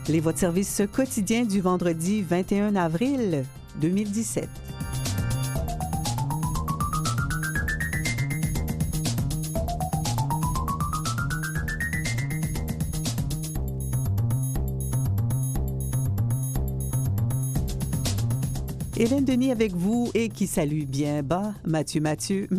Les voix de service quotidien du vendredi 21 avril 2017. Hélène Denis avec vous et qui salue bien bas Mathieu Tessier.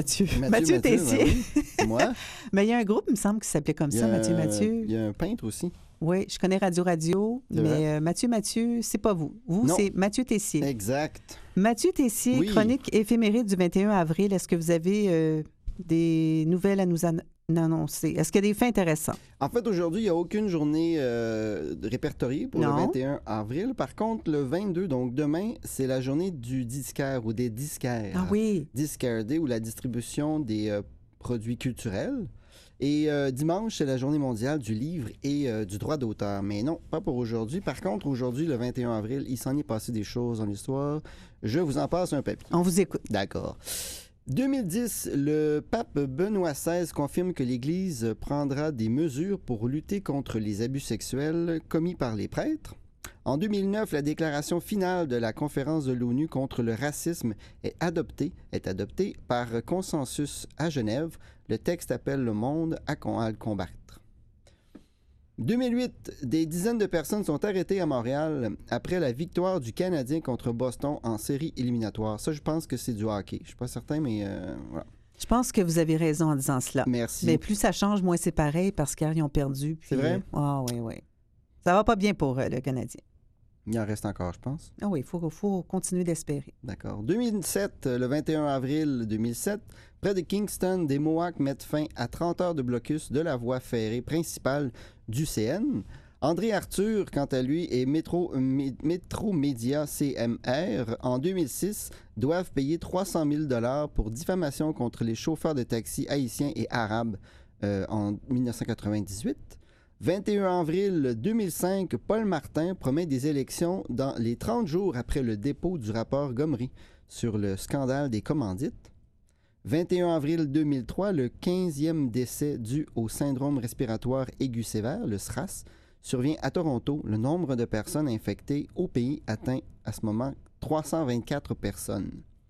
Ben moi. Mais il y a un groupe, il me semble, qui s'appelait comme ça, Mathieu. Il y a un peintre aussi. Oui, je connais Radio, mais Mathieu, c'est pas vous. Vous, non. C'est Mathieu Tessier. Exact. Mathieu Tessier, oui. Chronique éphéméride du 21 avril. Est-ce que vous avez des nouvelles à nous annoncer? Est-ce qu'il y a des faits intéressants? En fait, aujourd'hui, il n'y a aucune journée répertoriée pour le 21 avril. Par contre, le 22, donc demain, c'est la journée du disquaire ou des disquaires. Ah oui. Disquaire Day ou la distribution des produits culturels. Et dimanche, c'est la journée mondiale du livre et du droit d'auteur. Mais non, pas pour aujourd'hui. Par contre, aujourd'hui, le 21 avril, il s'en est passé des choses dans l'histoire. Je vous en passe un papier. On vous écoute. D'accord. 2010, le pape Benoît XVI confirme que l'Église prendra des mesures pour lutter contre les abus sexuels commis par les prêtres. En 2009, la déclaration finale de la conférence de l'ONU contre le racisme est adoptée par consensus à Genève. Le texte appelle le monde à le combattre. 2008, des dizaines de personnes sont arrêtées à Montréal après la victoire du Canadien contre Boston en série éliminatoire. Ça, je pense que c'est du hockey. Je ne suis pas certain, mais voilà. Je pense que vous avez raison en disant cela. Merci. Mais plus ça change, moins c'est pareil parce qu'hier, ils ont perdu. Puis, c'est vrai? Ah oui, oui. Ça va pas bien pour le Canadien. Il en reste encore, je pense. Ah oui, il faut continuer d'espérer. D'accord. 2007, le 21 avril 2007, près de Kingston, des Mohawks mettent fin à 30 heures de blocus de la voie ferrée principale du CN. André Arthur, quant à lui, et Métro Média CMR, en 2006, doivent payer 300 000 pour diffamation contre les chauffeurs de taxi haïtiens et arabes en 1998. 21 avril 2005, Paul Martin promet des élections dans les 30 jours après le dépôt du rapport Gomery sur le scandale des commandites. 21 avril 2003, le 15e décès dû au syndrome respiratoire aigu sévère, le SRAS, survient à Toronto. Le nombre de personnes infectées au pays atteint à ce moment 324 personnes.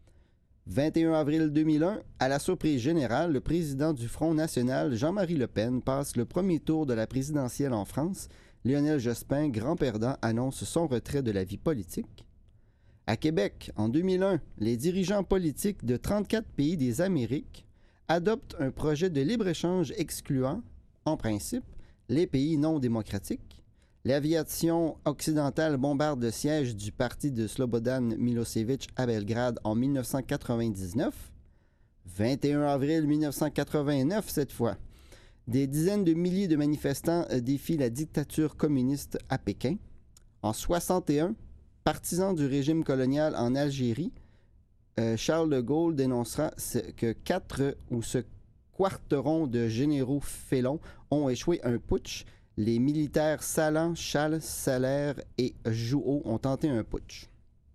21 avril 2001, à la surprise générale, le président du Front national, Jean-Marie Le Pen, passe le premier tour de la présidentielle en France. Lionel Jospin, grand perdant, annonce son retrait de la vie politique. À Québec, en 2001, les dirigeants politiques de 34 pays des Amériques adoptent un projet de libre-échange excluant, en principe, les pays non démocratiques. L'aviation occidentale bombarde le siège du parti de Slobodan Milosevic à Belgrade en 1999. 21 avril 1989, cette fois. Des dizaines de milliers de manifestants défient la dictature communiste à Pékin. En 61, partisan du régime colonial en Algérie, Charles de Gaulle dénoncera que ce quarteron de généraux félons ont échoué un putsch. Les militaires Salan, Chal, Salaire et Jouot ont tenté un putsch.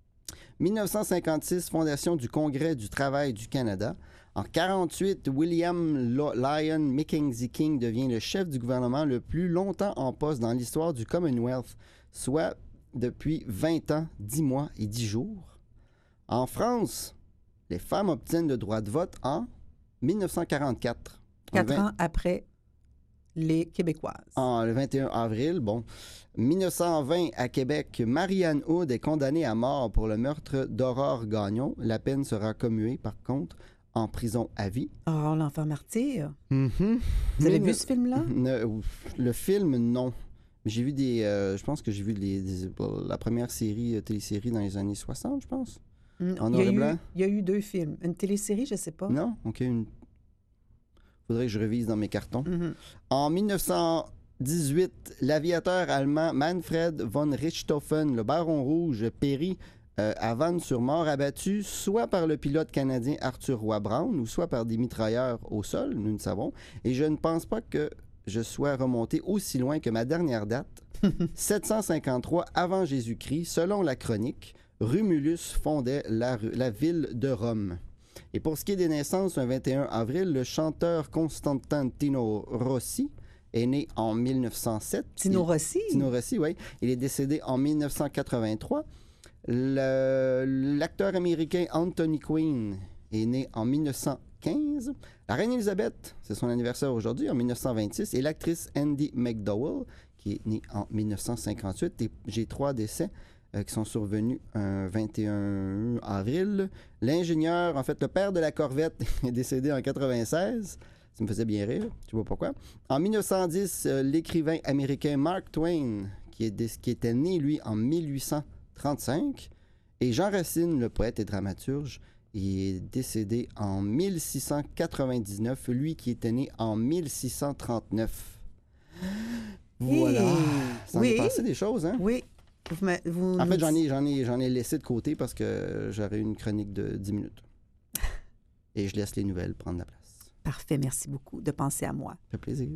1956, fondation du Congrès du travail du Canada. En 1948, William Lyon Mackenzie King devient le chef du gouvernement le plus longtemps en poste dans l'histoire du Commonwealth, soit depuis 20 ans, 10 mois et 10 jours. En France, les femmes obtiennent le droit de vote en 1944. 4 ans après les Québécoises. Le 21 avril, 1920, à Québec, Marianne Hood est condamnée à mort pour le meurtre d'Aurore Gagnon. La peine sera commuée, par contre, en prison à vie. Oh, l'enfant martyr. Mm-hmm. Vous avez vu ce film-là? Le film, non. J'ai vu je pense que j'ai vu la première télésérie dans les années 60, je pense. En noir et blanc. Il y a eu 2 films. Une télésérie, je ne sais pas. Non? OK, faudrait que je révise dans mes cartons. Mm-hmm. En 1918, l'aviateur allemand Manfred von Richthofen, le Baron Rouge, périt à Vannes-sur-Morne, abattu soit par le pilote canadien Arthur Roy Brown ou soit par des mitrailleurs au sol, nous ne savons. Et je ne pense pas que je sois remonté aussi loin que ma dernière date, 753 avant Jésus-Christ, selon la chronique, Romulus fondait la ville de Rome. Et pour ce qui est des naissances, un 21 avril, le chanteur Constantino Rossi est né en 1907. Tino Rossi. Tino Rossi, oui. Il est décédé en 1983. L'acteur américain Anthony Quinn est né en 1915. La reine Elisabeth, c'est son anniversaire aujourd'hui, en 1926. Et l'actrice Andie MacDowell, qui est née en 1958. Et j'ai 3 décès qui sont survenus un 21 avril. L'ingénieur, en fait, le père de la Corvette est décédé en 96. Ça me faisait bien rire, je sais pas pourquoi. En 1910, l'écrivain américain Mark Twain, qui était né, lui, en 1835. Et Jean Racine, le poète et dramaturge, il est décédé en 1699, lui qui était né en 1639. Voilà. Ça m'est passé des choses, hein? Oui. En fait, j'en ai laissé de côté parce que j'aurais une chronique de 10 minutes. Et je laisse les nouvelles prendre la place. Parfait, merci beaucoup de penser à moi. Ça fait plaisir.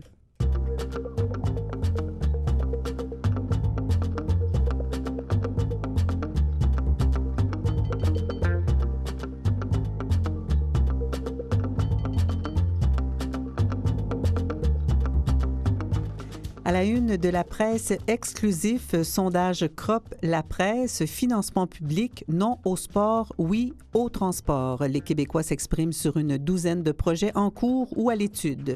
À la une de la presse exclusif, sondage CROP La Presse, financement public, non au sport, oui au transport. Les Québécois s'expriment sur une douzaine de projets en cours ou à l'étude.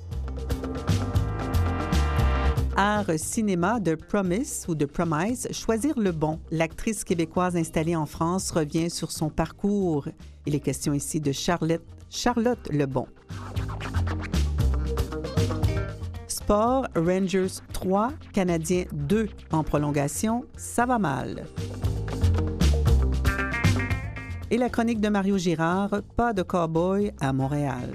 Art cinéma de Promise ou de Promise, Choisir le bon. L'actrice québécoise installée en France revient sur son parcours. Il est question ici de Charlotte Lebon. Sport, Rangers 3, Canadiens 2 en prolongation, ça va mal. Et la chronique de Mario Girard, pas de cow-boy à Montréal.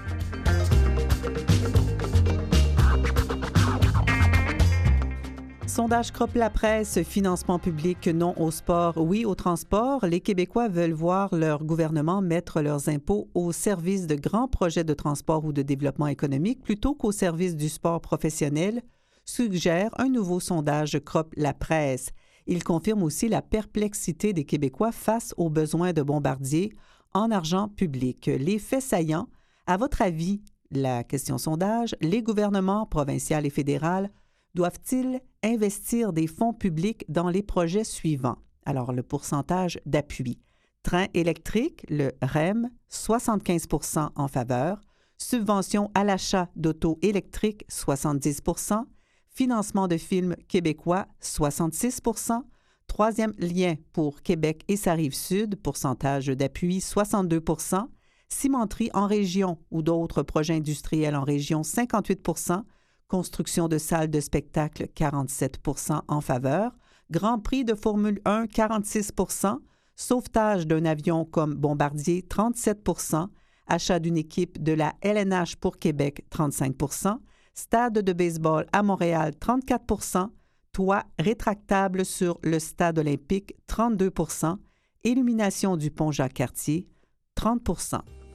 Sondage CROP La Presse, financement public non au sport, oui au transport. Les Québécois veulent voir leur gouvernement mettre leurs impôts au service de grands projets de transport ou de développement économique plutôt qu'au service du sport professionnel, suggère un nouveau sondage CROP La Presse. Il confirme aussi la perplexité des Québécois face aux besoins de Bombardier en argent public. Les faits saillants, à votre avis, la question sondage, les gouvernements provincial et fédéral doivent-ils investir des fonds publics dans les projets suivants? Alors, le pourcentage d'appui. Train électrique, le REM, 75 % en faveur. Subvention à l'achat d'auto électriques, 70 % Financement de films québécois, 66 %. Troisième lien pour Québec et sa Rive-Sud, pourcentage d'appui, 62 % Cimenterie en région ou d'autres projets industriels en région, 58 %. Construction de salles de spectacle, 47 % en faveur. Grand Prix de Formule 1, 46 %. Sauvetage d'un avion comme Bombardier, 37 %. Achat d'une équipe de la LNH pour Québec, 35 %. Stade de baseball à Montréal, 34 %. Toit rétractable sur le stade olympique, 32 %. Illumination du pont Jacques-Cartier, 30 %.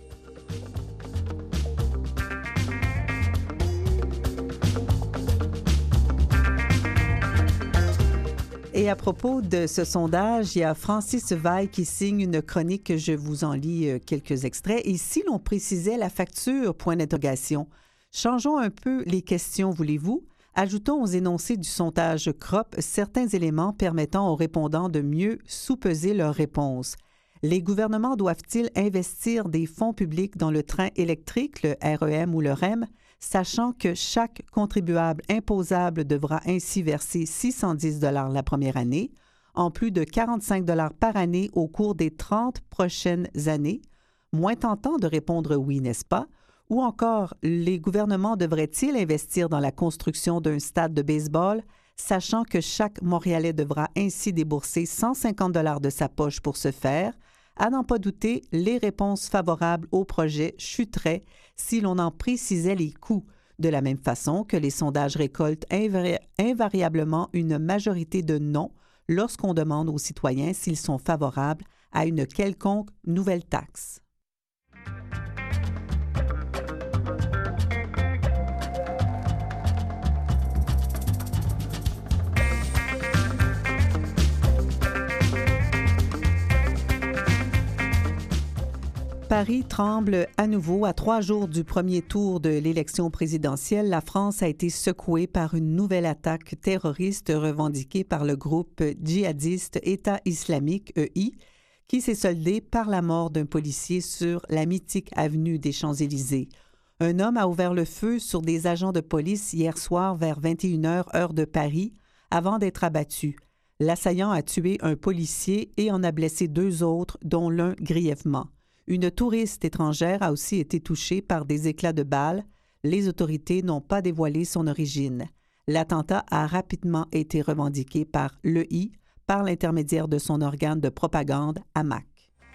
Et à propos de ce sondage, il y a Francis Veil qui signe une chronique, je vous en lis quelques extraits. Et si l'on précisait la facture, point d'interrogation. Changeons un peu les questions, voulez-vous? Ajoutons aux énoncés du sondage CROP certains éléments permettant aux répondants de mieux sous-peser leurs réponses. Les gouvernements doivent-ils investir des fonds publics dans le train électrique, le REM ou le REM, sachant que chaque contribuable imposable devra ainsi verser 610 $ la première année, en plus de 45 $ par année au cours des 30 prochaines années? Moins tentant de répondre oui, n'est-ce pas? Ou encore, les gouvernements devraient-ils investir dans la construction d'un stade de baseball, sachant que chaque Montréalais devra ainsi débourser 150 $ de sa poche pour ce faire? À n'en pas douter, les réponses favorables au projet chuteraient si l'on en précisait les coûts, de la même façon que les sondages récoltent invariablement une majorité de non lorsqu'on demande aux citoyens s'ils sont favorables à une quelconque nouvelle taxe. Paris tremble à nouveau. À 3 jours du premier tour de l'élection présidentielle, la France a été secouée par une nouvelle attaque terroriste revendiquée par le groupe djihadiste État islamique, EI, qui s'est soldée par la mort d'un policier sur la mythique avenue des Champs-Élysées. Un homme a ouvert le feu sur des agents de police hier soir vers 21h heure de Paris, avant d'être abattu. L'assaillant a tué un policier et en a blessé 2 autres, dont l'un grièvement. Une touriste étrangère a aussi été touchée par des éclats de balles. Les autorités n'ont pas dévoilé son origine. L'attentat a rapidement été revendiqué par l'EI par l'intermédiaire de son organe de propagande, Hamac.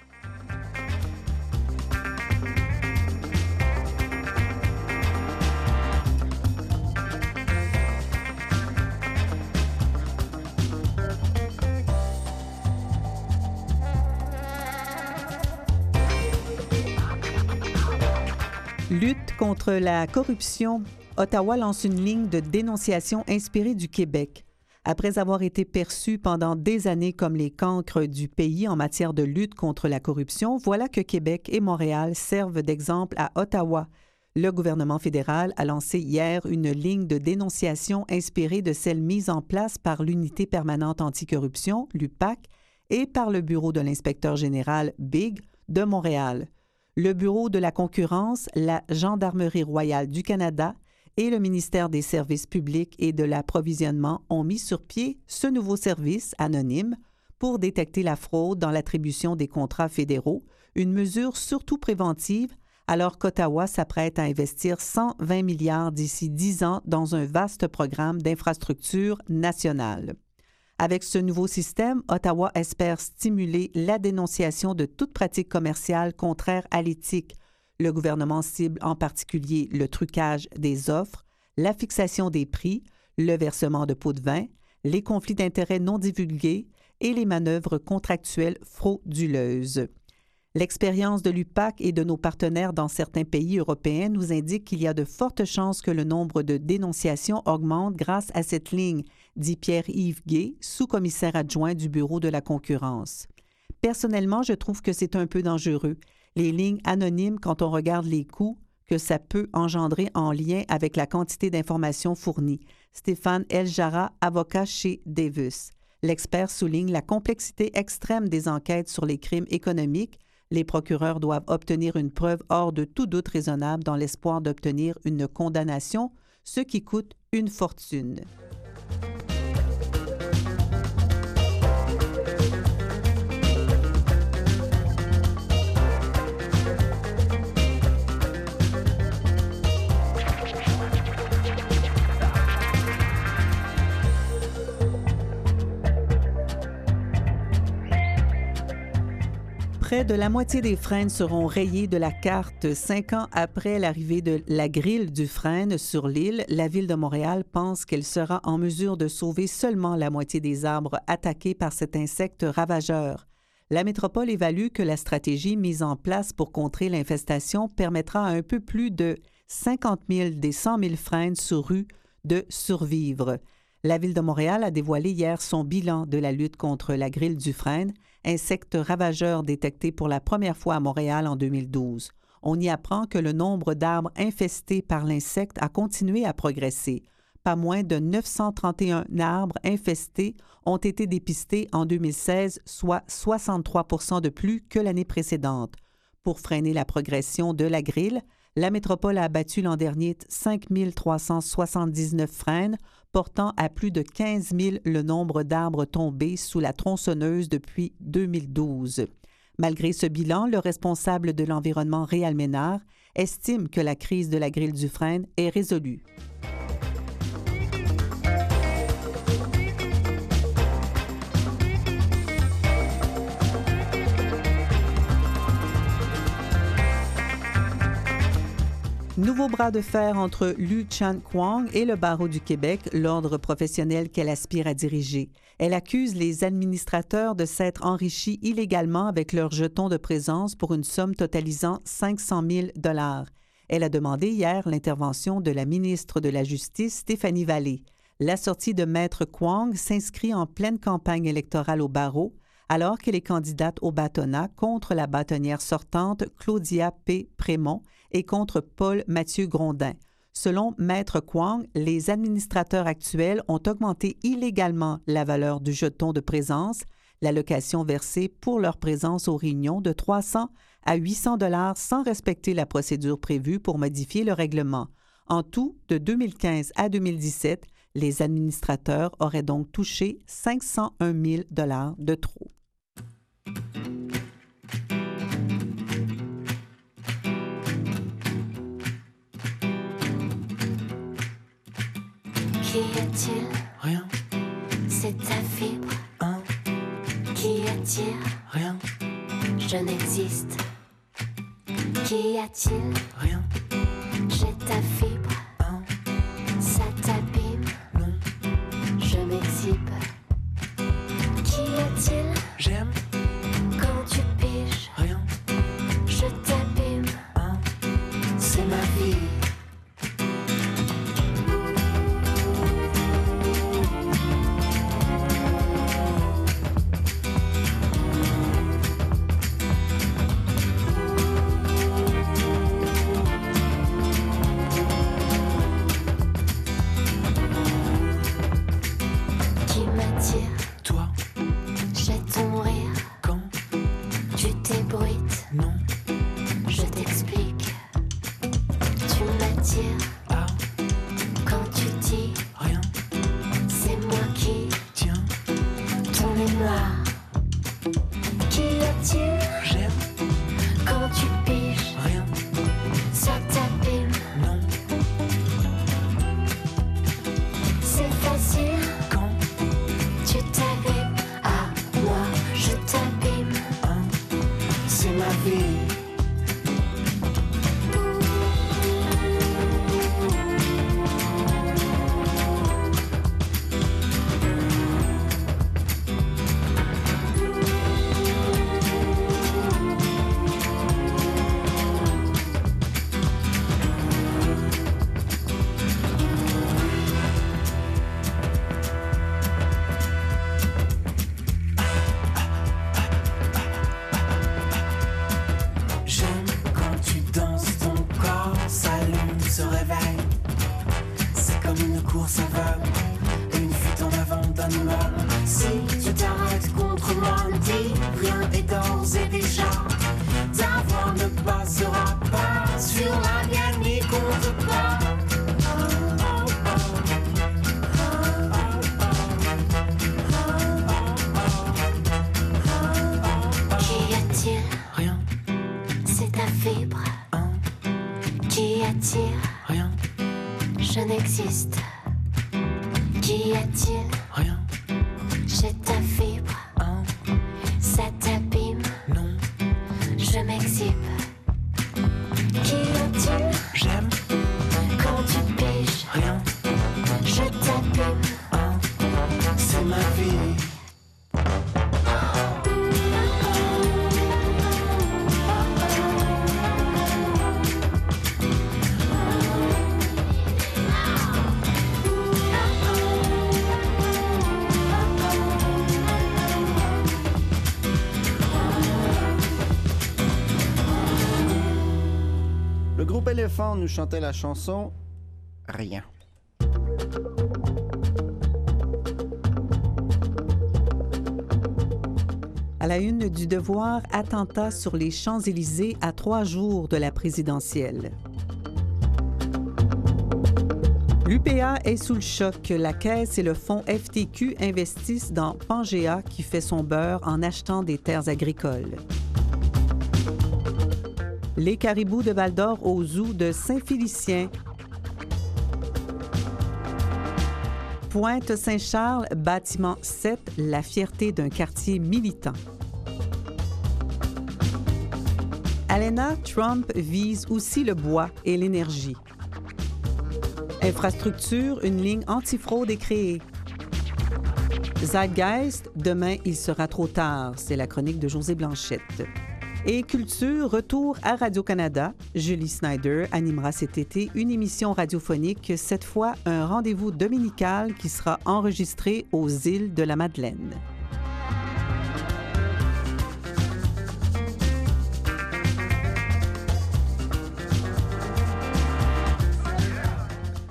Lutte contre la corruption. Ottawa lance une ligne de dénonciation inspirée du Québec. Après avoir été perçus pendant des années comme les cancres du pays en matière de lutte contre la corruption, voilà que Québec et Montréal servent d'exemple à Ottawa. Le gouvernement fédéral a lancé hier une ligne de dénonciation inspirée de celle mise en place par l'Unité permanente anticorruption, l'UPAC, et par le Bureau de l'inspecteur général, BIG, de Montréal. Le Bureau de la concurrence, la Gendarmerie royale du Canada et le ministère des Services publics et de l'approvisionnement ont mis sur pied ce nouveau service anonyme pour détecter la fraude dans l'attribution des contrats fédéraux, une mesure surtout préventive alors qu'Ottawa s'apprête à investir 120 milliards d'ici 10 ans dans un vaste programme d'infrastructures nationales. Avec ce nouveau système, Ottawa espère stimuler la dénonciation de toute pratique commerciale contraire à l'éthique. Le gouvernement cible en particulier le trucage des offres, la fixation des prix, le versement de pots de vin, les conflits d'intérêts non divulgués et les manœuvres contractuelles frauduleuses. L'expérience de l'UPAC et de nos partenaires dans certains pays européens nous indique qu'il y a de fortes chances que le nombre de dénonciations augmente grâce à cette ligne, dit Pierre-Yves Gay, sous-commissaire adjoint du Bureau de la concurrence. Personnellement, je trouve que c'est un peu dangereux. Les lignes anonymes, quand on regarde les coûts que ça peut engendrer en lien avec la quantité d'informations fournies. Stéphane Eljara, avocat chez Davis. L'expert souligne la complexité extrême des enquêtes sur les crimes économiques. Les procureurs doivent obtenir une preuve hors de tout doute raisonnable dans l'espoir d'obtenir une condamnation, ce qui coûte une fortune. Près de la moitié des frênes seront rayés de la carte 5 ans après l'arrivée de la grille du frêne sur l'île. La Ville de Montréal pense qu'elle sera en mesure de sauver seulement la moitié des arbres attaqués par cet insecte ravageur. La métropole évalue que la stratégie mise en place pour contrer l'infestation permettra à un peu plus de 50 000 des 100 000 frênes sur rue de survivre. La Ville de Montréal a dévoilé hier son bilan de la lutte contre la grille du frêne, insecte ravageur détecté pour la première fois à Montréal en 2012. On y apprend que le nombre d'arbres infestés par l'insecte a continué à progresser. Pas moins de 931 arbres infestés ont été dépistés en 2016, soit 63 % de plus que l'année précédente. Pour freiner la progression de la grille, la métropole a abattu l'an dernier 5 379 frênes, portant à plus de 15 000 le nombre d'arbres tombés sous la tronçonneuse depuis 2012. Malgré ce bilan, le responsable de l'environnement Réal Ménard estime que la crise de la grille du frêne est résolue. Nouveau bras de fer entre Lu Chan-Kwong et le barreau du Québec, l'ordre professionnel qu'elle aspire à diriger. Elle accuse les administrateurs de s'être enrichis illégalement avec leurs jetons de présence pour une somme totalisant 500 000 $. Elle a demandé hier l'intervention de la ministre de la Justice, Stéphanie Vallée. La sortie de Maître Kwong s'inscrit en pleine campagne électorale au barreau, alors qu'elle est candidate au bâtonnat contre la bâtonnière sortante Claudia P. Prémont et contre Paul Mathieu Grondin. Selon Maître Kwong, les administrateurs actuels ont augmenté illégalement la valeur du jeton de présence, l'allocation versée pour leur présence aux réunions de 300 à 800 $ sans respecter la procédure prévue pour modifier le règlement. En tout, de 2015 à 2017, les administrateurs auraient donc touché 501 000 $ de trop. Qu'y a-t-il? Rien. C'est ta fibre. Hein? Qu'y a-t-il? Rien. Je n'existe. Qu'y a-t-il? Rien. J'ai ta fibre. Hein? Ça t'abîme. Non. Je m'exhibe. Qu'y a-t-il? J'aime. Quand tu piges. Rien. Je t'abîme. Hein? C'est ma vie. Qui m'attire? Toi. J'ai ton rire. Quand? Tu t'ébruites. Non. Je t'explique. Tu m'attires. Ah. Quand tu dis Rien. c'est moi qui Tiens. ton mémoire. Qu'y a-t-il? J'aime. Quand tu piges, Rien. ça t'abîme. Non. C'est facile. Quand? Tu t'agrippes à moi, je t'abîme. Hein? C'est ma vie. J'aime quand tu danses, ton corps s'allume, se réveille. C'est comme une course aveugle, une fuite en avant d'un immeuble. Si tu t'arrêtes contre moi, ne dis rien et d'ores et déjà. Ta voix ne passera pas sur la mienne, n'y compte pas. Qu'y a-t-il? Rien. C'est ta fibre. Hein? Qu'y a-t-il? Rien. Je n'existe. Qu'y a-t-il? Rien. J'ai ta fibre. Hein? Ça t'abîme. Non. Je m'exhibe. Qu'y a-t-il? J'aime. Quand tu piges, Rien. je t'abîme. Hein? C'est ma vie. Le groupe Éléphant nous chantait la chanson Rien. À la une du Devoir, attentat sur les Champs-Élysées à 3 jours de la présidentielle. L'UPA est sous le choc. La Caisse et le fonds FTQ investissent dans Pangea qui fait son beurre en achetant des terres agricoles. Les caribous de Val-d'Or au zoo de Saint-Félicien. Pointe-Saint-Charles, bâtiment 7, la fierté d'un quartier militant. Alena, Trump vise aussi le bois et l'énergie. Infrastructure, une ligne antifraude est créée. Zeitgeist, demain il sera trop tard, c'est la chronique de José Blanchette. Et culture, retour à Radio-Canada. Julie Snyder animera cet été une émission radiophonique, cette fois un rendez-vous dominical qui sera enregistré aux îles de la Madeleine.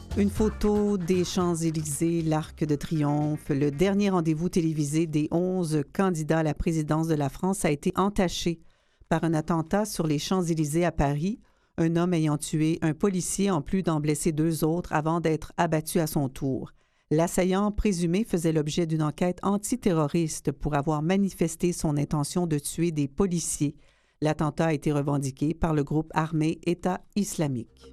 Une photo des Champs-Élysées, l'Arc de Triomphe, le dernier rendez-vous télévisé des 11 candidats à la présidence de la France a été entaché par un attentat sur les Champs-Élysées à Paris, un homme ayant tué un policier en plus d'en blesser 2 autres avant d'être abattu à son tour. L'assaillant présumé faisait l'objet d'une enquête antiterroriste pour avoir manifesté son intention de tuer des policiers. L'attentat a été revendiqué par le groupe armé État islamique.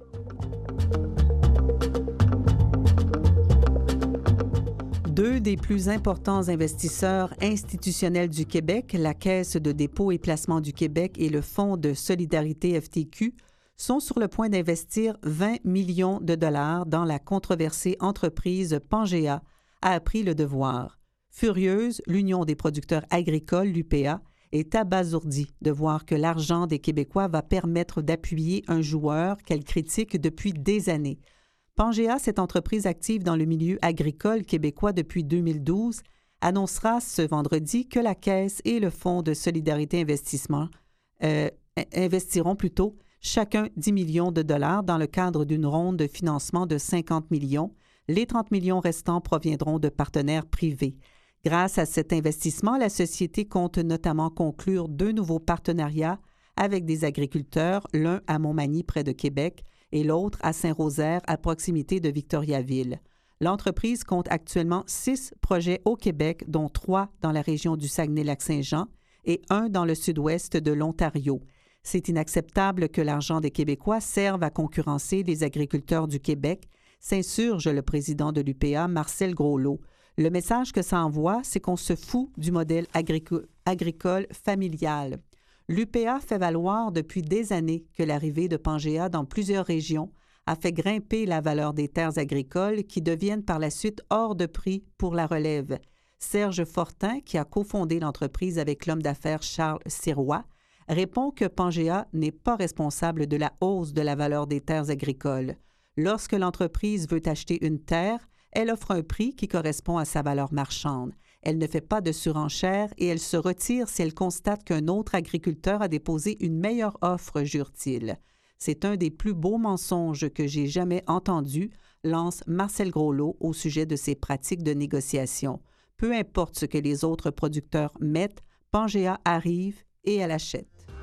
Deux des plus importants investisseurs institutionnels du Québec, la Caisse de dépôt et placement du Québec et le Fonds de solidarité FTQ, sont sur le point d'investir 20 millions de dollars dans la controversée entreprise Pangea, a appris Le Devoir. Furieuse, l'Union des producteurs agricoles, l'UPA, est abasourdie de voir que l'argent des Québécois va permettre d'appuyer un joueur qu'elle critique depuis des années. Pangea, cette entreprise active dans le milieu agricole québécois depuis 2012, annoncera ce vendredi que la Caisse et le Fonds de solidarité investissement investiront plutôt chacun 10 millions de dollars dans le cadre d'une ronde de financement de 50 millions. Les 30 millions restants proviendront de partenaires privés. Grâce à cet investissement, la société compte notamment conclure 2 nouveaux partenariats avec des agriculteurs, l'un à Montmagny près de Québec et l'autre à Saint-Rosaire, à proximité de Victoriaville. L'entreprise compte actuellement 6 projets au Québec, dont 3 dans la région du Saguenay-Lac-Saint-Jean et 1 dans le sud-ouest de l'Ontario. C'est inacceptable que l'argent des Québécois serve à concurrencer les agriculteurs du Québec, s'insurge le président de l'UPA, Marcel Groslot. Le message que ça envoie, c'est qu'on se fout du modèle agricole familial. L'UPA fait valoir depuis des années que l'arrivée de Pangea dans plusieurs régions a fait grimper la valeur des terres agricoles qui deviennent par la suite hors de prix pour la relève. Serge Fortin, qui a cofondé l'entreprise avec l'homme d'affaires Charles Sirois, répond que Pangea n'est pas responsable de la hausse de la valeur des terres agricoles. Lorsque l'entreprise veut acheter une terre, elle offre un prix qui correspond à sa valeur marchande. Elle ne fait pas de surenchère et elle se retire si elle constate qu'un autre agriculteur a déposé une meilleure offre, jure-t-il. C'est un des plus beaux mensonges que j'ai jamais entendus, lance Marcel Groslot au sujet de ses pratiques de négociation. Peu importe ce que les autres producteurs mettent, Pangea arrive et elle achète.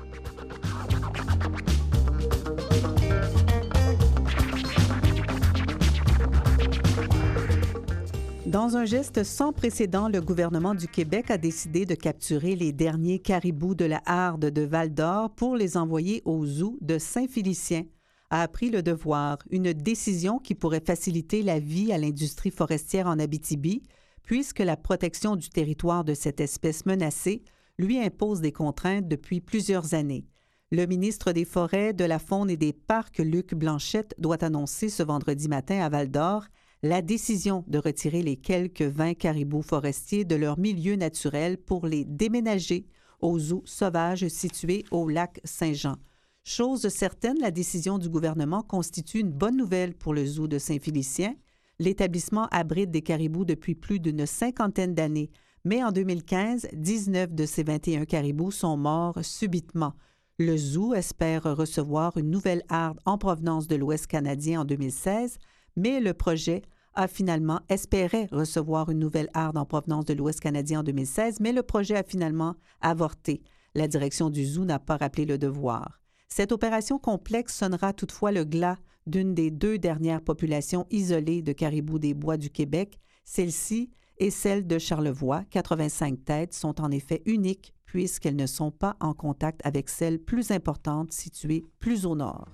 Dans un geste sans précédent, le gouvernement du Québec a décidé de capturer les derniers caribous de la harde de Val-d'Or pour les envoyer au zoo de Saint-Félicien, a appris Le Devoir, une décision qui pourrait faciliter la vie à l'industrie forestière en Abitibi, puisque la protection du territoire de cette espèce menacée lui impose des contraintes depuis plusieurs années. Le ministre des Forêts, de la Faune et des Parcs, Luc Blanchette, doit annoncer ce vendredi matin à Val-d'Or la décision de retirer les quelques 20 caribous forestiers de leur milieu naturel pour les déménager au zoo sauvage situé au lac Saint-Jean. Chose certaine, la décision du gouvernement constitue une bonne nouvelle pour le zoo de Saint-Félicien. L'établissement abrite des caribous depuis plus d'une 50aine d'années, mais en 2015, 19 de ces 21 caribous sont morts subitement. Le zoo espère recevoir une nouvelle harde en provenance de l'Ouest canadien en 2016, mais le projet espérait recevoir une nouvelle harde en provenance de l'Ouest canadien en 2016, mais le projet a finalement avorté. La direction du zoo n'a pas rappelé Le Devoir. Cette opération complexe sonnera toutefois le glas d'une des 2 dernières populations isolées de caribous des bois du Québec. Celle-ci et celle de Charlevoix, 85 têtes, sont en effet uniques puisqu'elles ne sont pas en contact avec celles plus importantes situées plus au nord.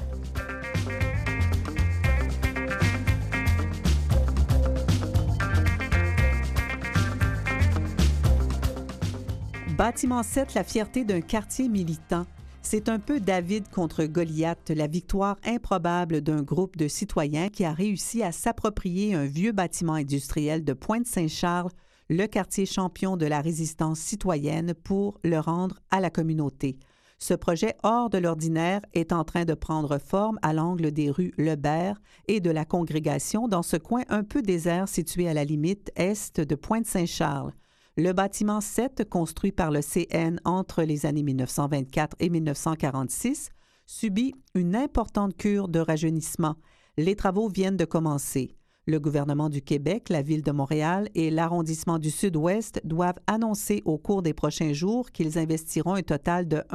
Bâtiment 7, la fierté d'un quartier militant. C'est un peu David contre Goliath, la victoire improbable d'un groupe de citoyens qui a réussi à s'approprier un vieux bâtiment industriel de Pointe-Saint-Charles, le quartier champion de la résistance citoyenne, pour le rendre à la communauté. Ce projet hors de l'ordinaire est en train de prendre forme à l'angle des rues Lebert et de la Congrégation dans ce coin un peu désert situé à la limite est de Pointe-Saint-Charles. Le bâtiment 7, construit par le CN entre les années 1924 et 1946, subit une importante cure de rajeunissement. Les travaux viennent de commencer. Le gouvernement du Québec, la Ville de Montréal et l'arrondissement du Sud-Ouest doivent annoncer au cours des prochains jours qu'ils investiront un total de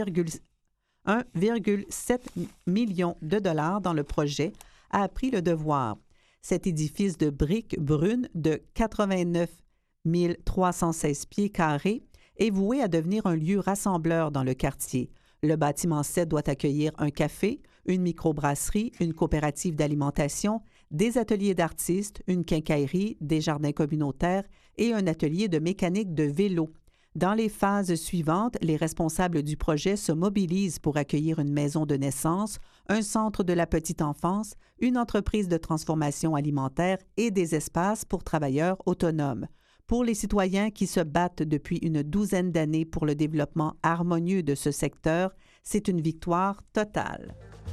1,7 million de dollars dans le projet, a appris Le Devoir. Cet édifice de briques brunes de 89 316 pieds carrés est voué à devenir un lieu rassembleur dans le quartier. Le bâtiment 7 doit accueillir un café, une microbrasserie, une coopérative d'alimentation, des ateliers d'artistes, une quincaillerie, des jardins communautaires et un atelier de mécanique de vélo. Dans les phases suivantes, les responsables du projet se mobilisent pour accueillir une maison de naissance, un centre de la petite enfance, une entreprise de transformation alimentaire et des espaces pour travailleurs autonomes. Pour les citoyens qui se battent depuis une douzaine d'années pour le développement harmonieux de ce secteur, c'est une victoire totale.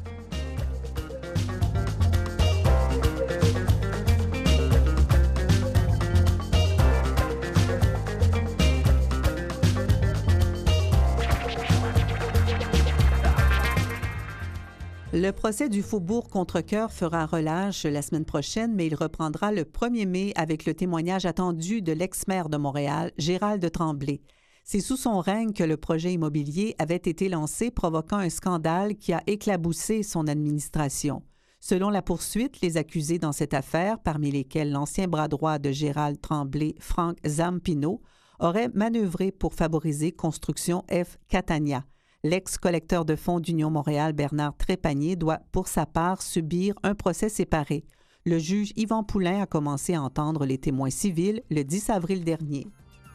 Le procès du Faubourg Contrecœur fera relâche la semaine prochaine, mais il reprendra le 1er mai avec le témoignage attendu de l'ex-maire de Montréal, Gérald Tremblay. C'est sous son règne que le projet immobilier avait été lancé, provoquant un scandale qui a éclaboussé son administration. Selon la poursuite, les accusés dans cette affaire, parmi lesquels l'ancien bras droit de Gérald Tremblay, Frank Zampino, auraient manœuvré pour favoriser Construction F. Catania. L'ex-collecteur de fonds d'Union Montréal, Bernard Trépanier, doit pour sa part subir un procès séparé. Le juge Yvan Poulain a commencé à entendre les témoins civils le 10 avril dernier.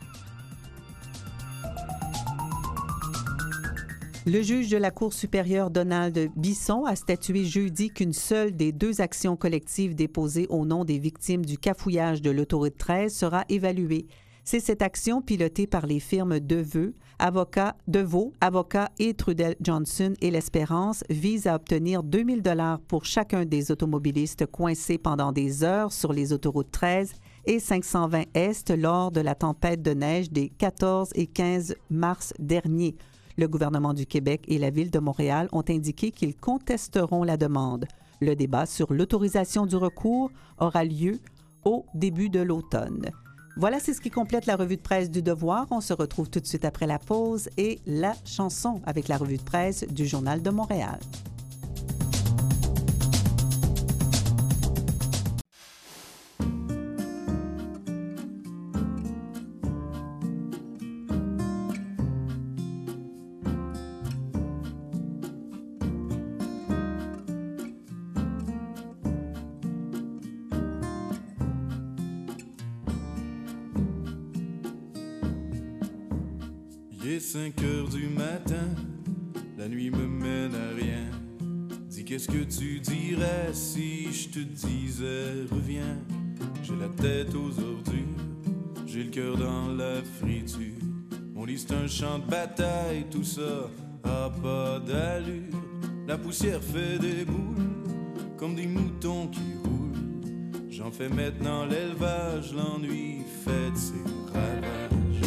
Le juge de la Cour supérieure Donald Bisson a statué jeudi qu'une seule des 2 actions collectives déposées au nom des victimes du cafouillage de l'autoroute 13 sera évaluée. C'est cette action pilotée par les firmes Deveau, Avocat et Trudel Johnson et l'Espérance vise à obtenir 2 000 $ pour chacun des automobilistes coincés pendant des heures sur les autoroutes 13 et 520 Est lors de la tempête de neige des 14 et 15 mars dernier. Le gouvernement du Québec et la Ville de Montréal ont indiqué qu'ils contesteront la demande. Le débat sur l'autorisation du recours aura lieu au début de l'automne. Voilà, c'est ce qui complète la revue de presse du Devoir. On se retrouve tout de suite après la pause et la chanson avec la revue de presse du Journal de Montréal. Il est 5 heures du matin, la nuit me mène à rien. Dis qu'est-ce que tu dirais si je te disais reviens. J'ai la tête aux ordures, j'ai le cœur dans la friture. Mon lit c'est un champ de bataille, tout ça a pas d'allure. La poussière fait des boules, comme des moutons qui roulent. J'en fais maintenant l'élevage, l'ennui fait de ses ravages.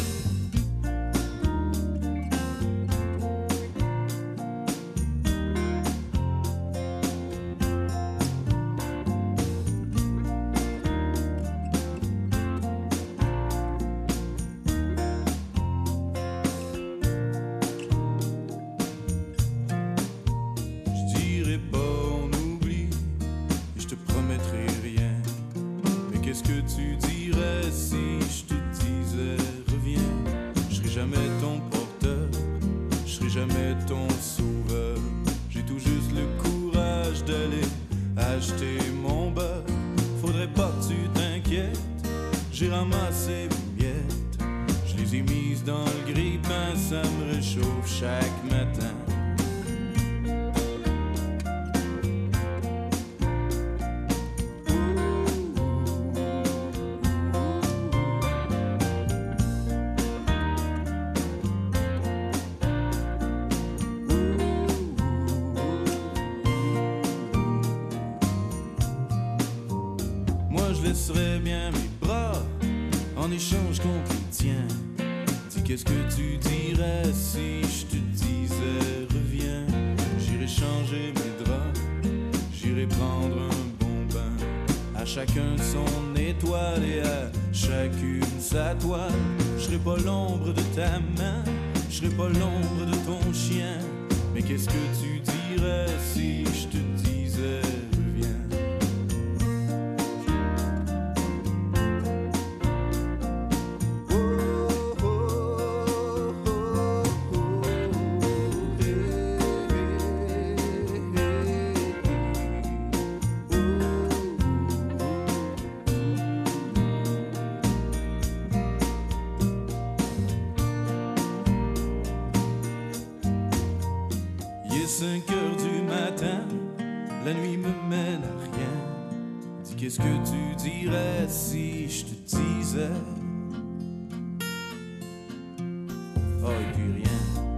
Serait bien mes bras en échange contre les tiens. Dis qu'est-ce que tu dirais si je te disais reviens. J'irai changer mes draps, j'irai j'irai prendre un bon bain. À chacun son étoile et à chacune sa toile. Je serai pas l'ombre de ta main, je serai pas l'ombre de ton chien. Mais qu'est-ce que tu dirais si je te disais reviens? Il est 5 heures du matin, la nuit me mène à rien. Dis qu'est-ce que tu dirais si je te disais? Oh, et puis rien.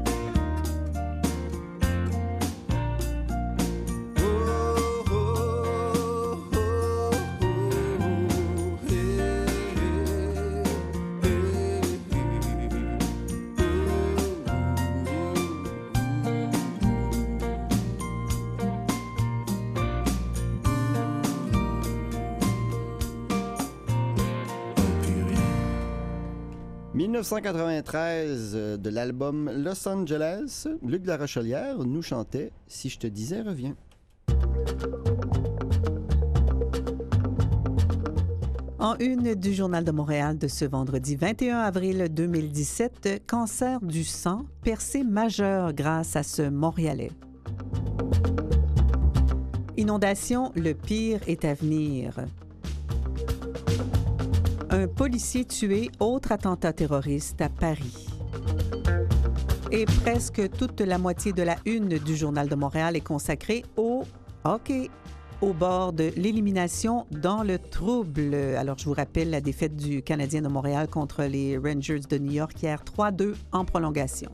Puis rien. 1993, de l'album Los Angeles, Luc de la Rochelière nous chantait « Si je te disais, reviens ». En une du Journal de Montréal de ce vendredi 21 avril 2017, cancer du sang, percée majeure grâce à ce Montréalais. Inondation, le pire est à venir. Un policier tué, autre attentat terroriste à Paris. Et presque toute la moitié de la une du Journal de Montréal est consacrée au hockey, au bord de l'élimination dans le trouble. Alors, je vous rappelle la défaite du Canadien de Montréal contre les Rangers de New York hier, 3-2 en prolongation.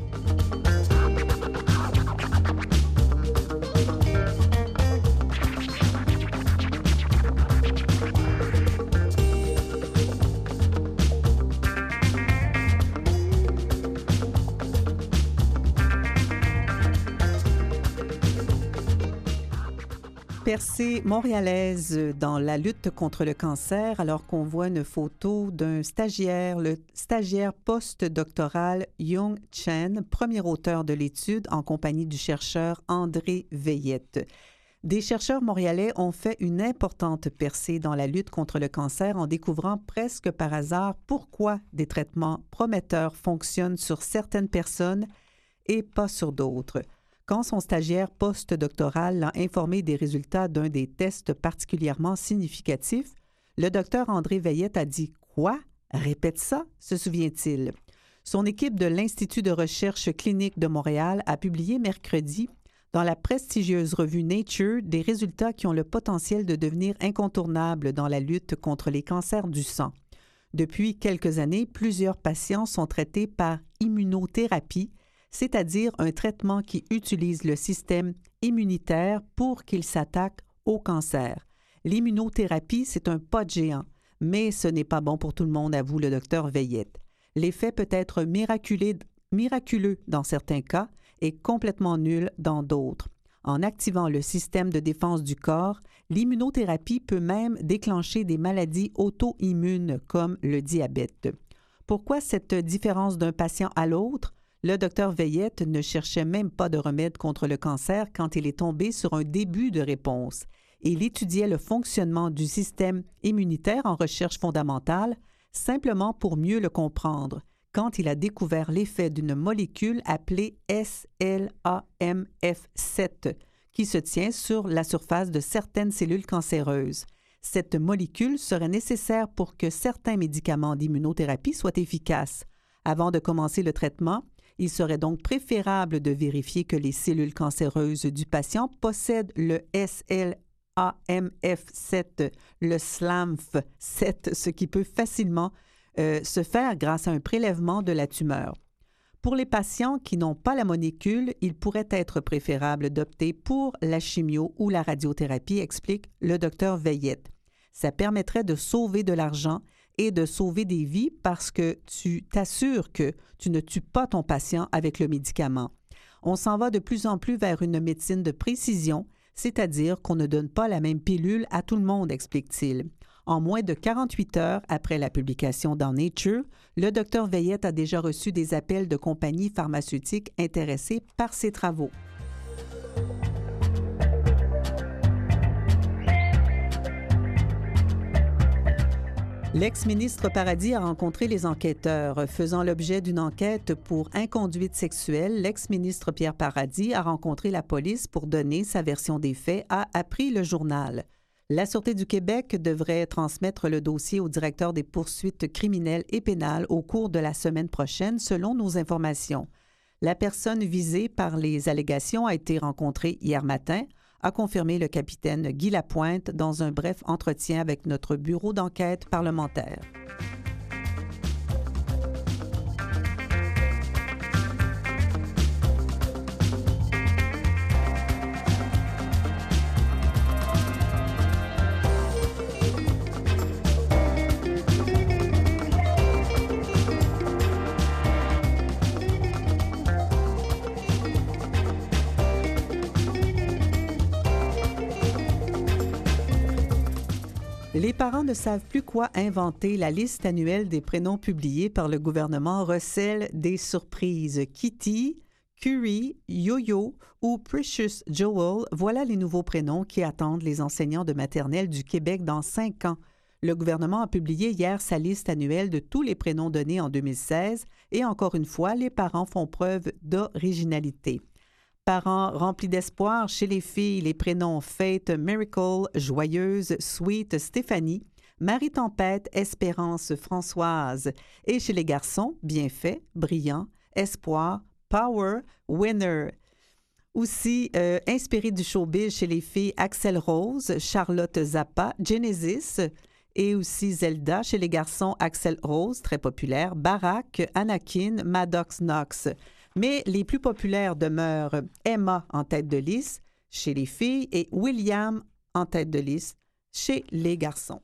Percée montréalaise dans la lutte contre le cancer, alors qu'on voit une photo d'un stagiaire, le stagiaire post-doctoral Young Chen, premier auteur de l'étude en compagnie du chercheur André Veillette. Des chercheurs montréalais ont fait une importante percée dans la lutte contre le cancer en découvrant presque par hasard pourquoi des traitements prometteurs fonctionnent sur certaines personnes et pas sur d'autres. Quand son stagiaire post-doctoral l'a informé des résultats d'un des tests particulièrement significatifs, le docteur André Veillette a dit « Quoi? Répète ça », se souvient-il. Son équipe de l'Institut de recherche clinique de Montréal a publié mercredi dans la prestigieuse revue Nature des résultats qui ont le potentiel de devenir incontournables dans la lutte contre les cancers du sang. Depuis quelques années, plusieurs patients sont traités par immunothérapie, c'est-à-dire un traitement qui utilise le système immunitaire pour qu'il s'attaque au cancer. L'immunothérapie, c'est un pas de géant, mais ce n'est pas bon pour tout le monde, avoue le docteur Veillette. L'effet peut être miraculeux dans certains cas et complètement nul dans d'autres. En activant le système de défense du corps, l'immunothérapie peut même déclencher des maladies auto-immunes comme le diabète. Pourquoi cette différence d'un patient à l'autre? Le docteur Veillette ne cherchait même pas de remède contre le cancer quand il est tombé sur un début de réponse. Il étudiait le fonctionnement du système immunitaire en recherche fondamentale, simplement pour mieux le comprendre, quand il a découvert l'effet d'une molécule appelée SLAMF7, qui se tient sur la surface de certaines cellules cancéreuses. Cette molécule serait nécessaire pour que certains médicaments d'immunothérapie soient efficaces. Avant de commencer le traitement, il serait donc préférable de vérifier que les cellules cancéreuses du patient possèdent le SLAMF7, le SLAMF7, ce qui peut facilement se faire grâce à un prélèvement de la tumeur. Pour les patients qui n'ont pas la molécule, il pourrait être préférable d'opter pour la chimio ou la radiothérapie, explique le docteur Veillette. Ça permettrait de sauver de l'argent et de sauver des vies parce que tu t'assures que tu ne tues pas ton patient avec le médicament. On s'en va de plus en plus vers une médecine de précision, c'est-à-dire qu'on ne donne pas la même pilule à tout le monde, explique-t-il. En moins de 48 heures après la publication dans Nature, le Dr Veillette a déjà reçu des appels de compagnies pharmaceutiques intéressées par ses travaux. L'ex-ministre Paradis a rencontré les enquêteurs. Faisant l'objet d'une enquête pour inconduite sexuelle, l'ex-ministre Pierre Paradis a rencontré la police pour donner sa version des faits, a appris le journal. La Sûreté du Québec devrait transmettre le dossier au directeur des poursuites criminelles et pénales au cours de la semaine prochaine, selon nos informations. La personne visée par les allégations a été rencontrée hier matin, a confirmé le capitaine Guy Lapointe dans un bref entretien avec notre bureau d'enquête parlementaire. Les parents ne savent plus quoi inventer. La liste annuelle des prénoms publiés par le gouvernement recèle des surprises. Kitty, Curie, Yo-Yo ou Precious Joel, voilà les nouveaux prénoms qui attendent les enseignants de maternelle du Québec dans 5 ans. Le gouvernement a publié hier sa liste annuelle de tous les prénoms donnés en 2016 et encore une fois, les parents font preuve d'originalité. Parents remplis d'espoir, chez les filles, les prénoms Faith, Miracle, Joyeuse, Sweet, Stéphanie, Marie-Tempête, Espérance, Françoise. Et chez les garçons, Bienfait, Brillant, Espoir, Power, Winner. Aussi, inspiré du showbiz chez les filles, Axel Rose, Charlotte Zappa, Genesis et aussi Zelda. Chez les garçons, Axel Rose, très populaire, Barack, Anakin, Maddox Knox. Mais les plus populaires demeurent Emma en tête de liste chez les filles et William en tête de liste chez les garçons.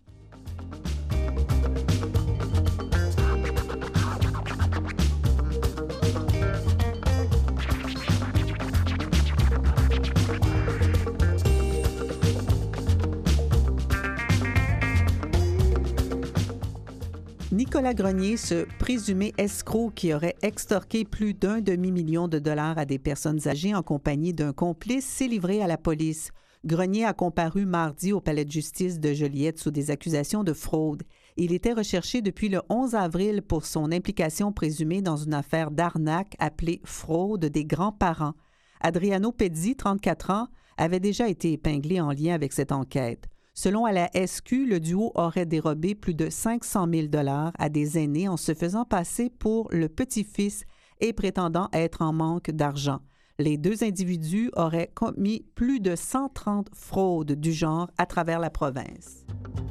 Nicolas Grenier, ce présumé escroc qui aurait extorqué plus d'1 demi-million de dollars à des personnes âgées en compagnie d'un complice, s'est livré à la police. Grenier a comparu mardi au palais de justice de Joliette sous des accusations de fraude. Il était recherché depuis le 11 avril pour son implication présumée dans une affaire d'arnaque appelée fraude des grands-parents. Adriano Pezzi, 34 ans, avait déjà été épinglé en lien avec cette enquête. Selon à la SQ, le duo aurait dérobé plus de 500 000 $ à des aînés en se faisant passer pour le petit-fils et prétendant être en manque d'argent. Les deux individus auraient commis plus de 130 fraudes du genre à travers la province.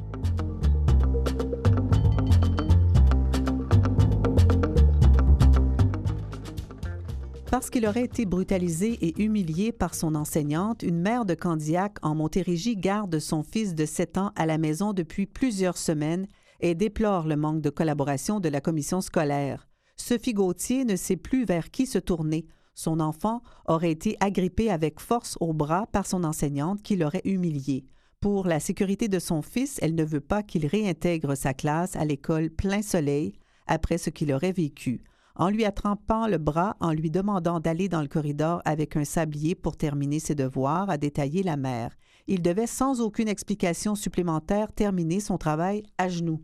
Parce qu'il aurait été brutalisé et humilié par son enseignante, une mère de Candiac en Montérégie garde son fils de 7 ans à la maison depuis plusieurs semaines et déplore le manque de collaboration de la commission scolaire. Sophie Gauthier ne sait plus vers qui se tourner. Son enfant aurait été agrippé avec force au bras par son enseignante qui l'aurait humilié. Pour la sécurité de son fils, elle ne veut pas qu'il réintègre sa classe à l'école Plein Soleil après ce qu'il aurait vécu. En lui attrapant le bras, en lui demandant d'aller dans le corridor avec un sablier pour terminer ses devoirs, a détaillé la mère. Il devait sans aucune explication supplémentaire terminer son travail à genoux.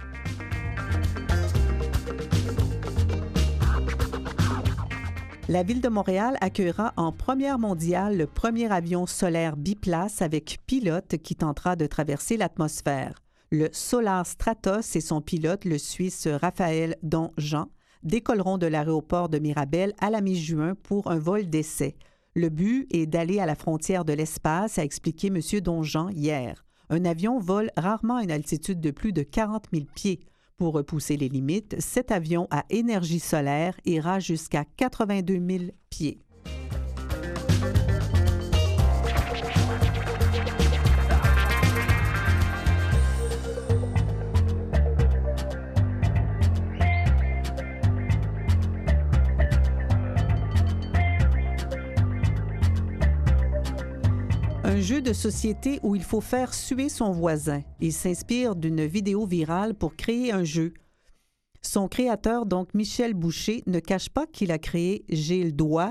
La Ville de Montréal accueillera en première mondiale le premier avion solaire biplace avec pilote qui tentera de traverser l'atmosphère. Le Solar Stratos et son pilote, le Suisse Raphaël Donjean, décolleront de l'aéroport de Mirabel à la mi-juin pour un vol d'essai. Le but est d'aller à la frontière de l'espace, a expliqué M. Donjean hier. Un avion vole rarement à une altitude de plus de 40 000 pieds. Pour repousser les limites, cet avion à énergie solaire ira jusqu'à 82 000 pieds. Un jeu de société où il faut faire suer son voisin. Il s'inspire d'une vidéo virale pour créer un jeu. Son créateur, donc Michel Boucher, ne cache pas qu'il a créé J'ai le doigt,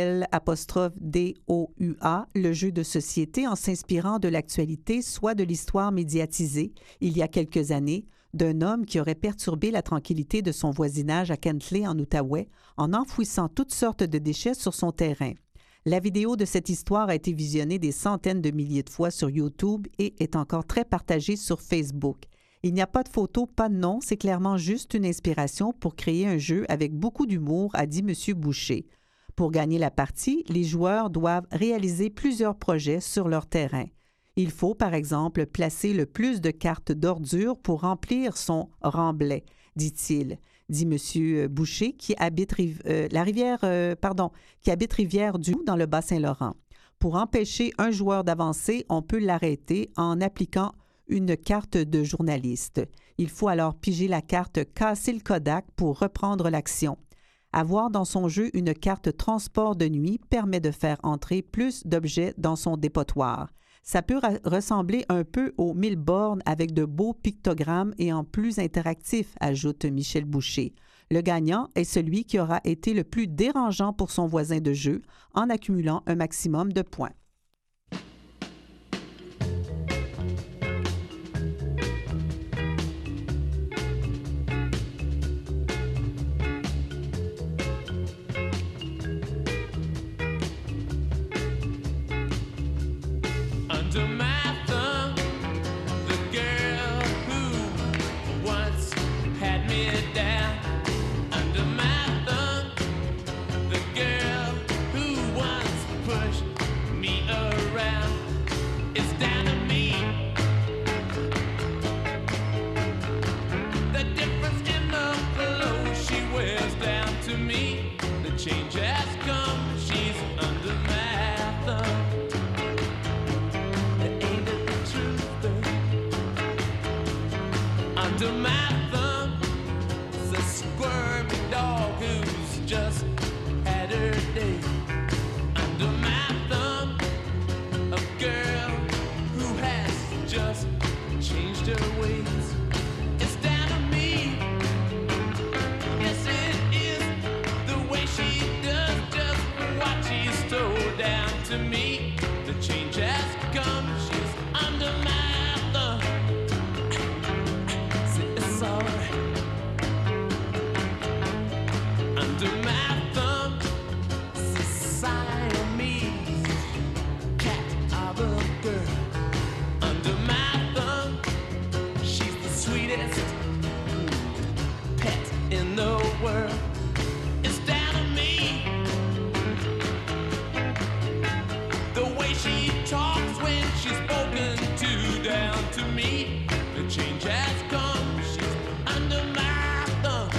L''DOUA, le jeu de société en s'inspirant de l'actualité, soit de l'histoire médiatisée, il y a quelques années, d'un homme qui aurait perturbé la tranquillité de son voisinage à Kentley, en Outaouais, en enfouissant toutes sortes de déchets sur son terrain. La vidéo de cette histoire a été visionnée des centaines de milliers de fois sur YouTube et est encore très partagée sur Facebook. Il n'y a pas de photo, pas de nom, c'est clairement juste une inspiration pour créer un jeu avec beaucoup d'humour, a dit M. Boucher. Pour gagner la partie, les joueurs doivent réaliser plusieurs projets sur leur terrain. Il faut, par exemple, placer le plus de cartes d'ordures pour remplir son remblai, dit-il, dit M. Boucher, qui habite Rivière-du-Loup dans le Bas-Saint-Laurent. Pour empêcher un joueur d'avancer, on peut l'arrêter en appliquant une carte de journaliste. Il faut alors piger la carte « Casser le Kodak » pour reprendre l'action. Avoir dans son jeu une carte transport de nuit permet de faire entrer plus d'objets dans son dépotoir. Ça peut ressembler un peu aux 1000 bornes avec de beaux pictogrammes et en plus interactif, ajoute Michel Boucher. Le gagnant est celui qui aura été le plus dérangeant pour son voisin de jeu en accumulant un maximum de points. Under my thumb, the girl who once had me down. Under my thumb, the girl who once pushed me around is down to me. The difference in the clothes she wears down to me. The change has come, she's under my thumb. Under my thumb is a squirmy dog who's just had her day. Under my thumb, a girl who has just changed her ways. It's down to me. Yes, it is the way she does just what she's told down to me. The change has come, she's under my thumb. Under my thumb, Siamese cat of a girl. Under my thumb, she's the sweetest pet in the world. It's down to me. The way she talks when she's spoken to down to me. The change has come, she's under my thumb.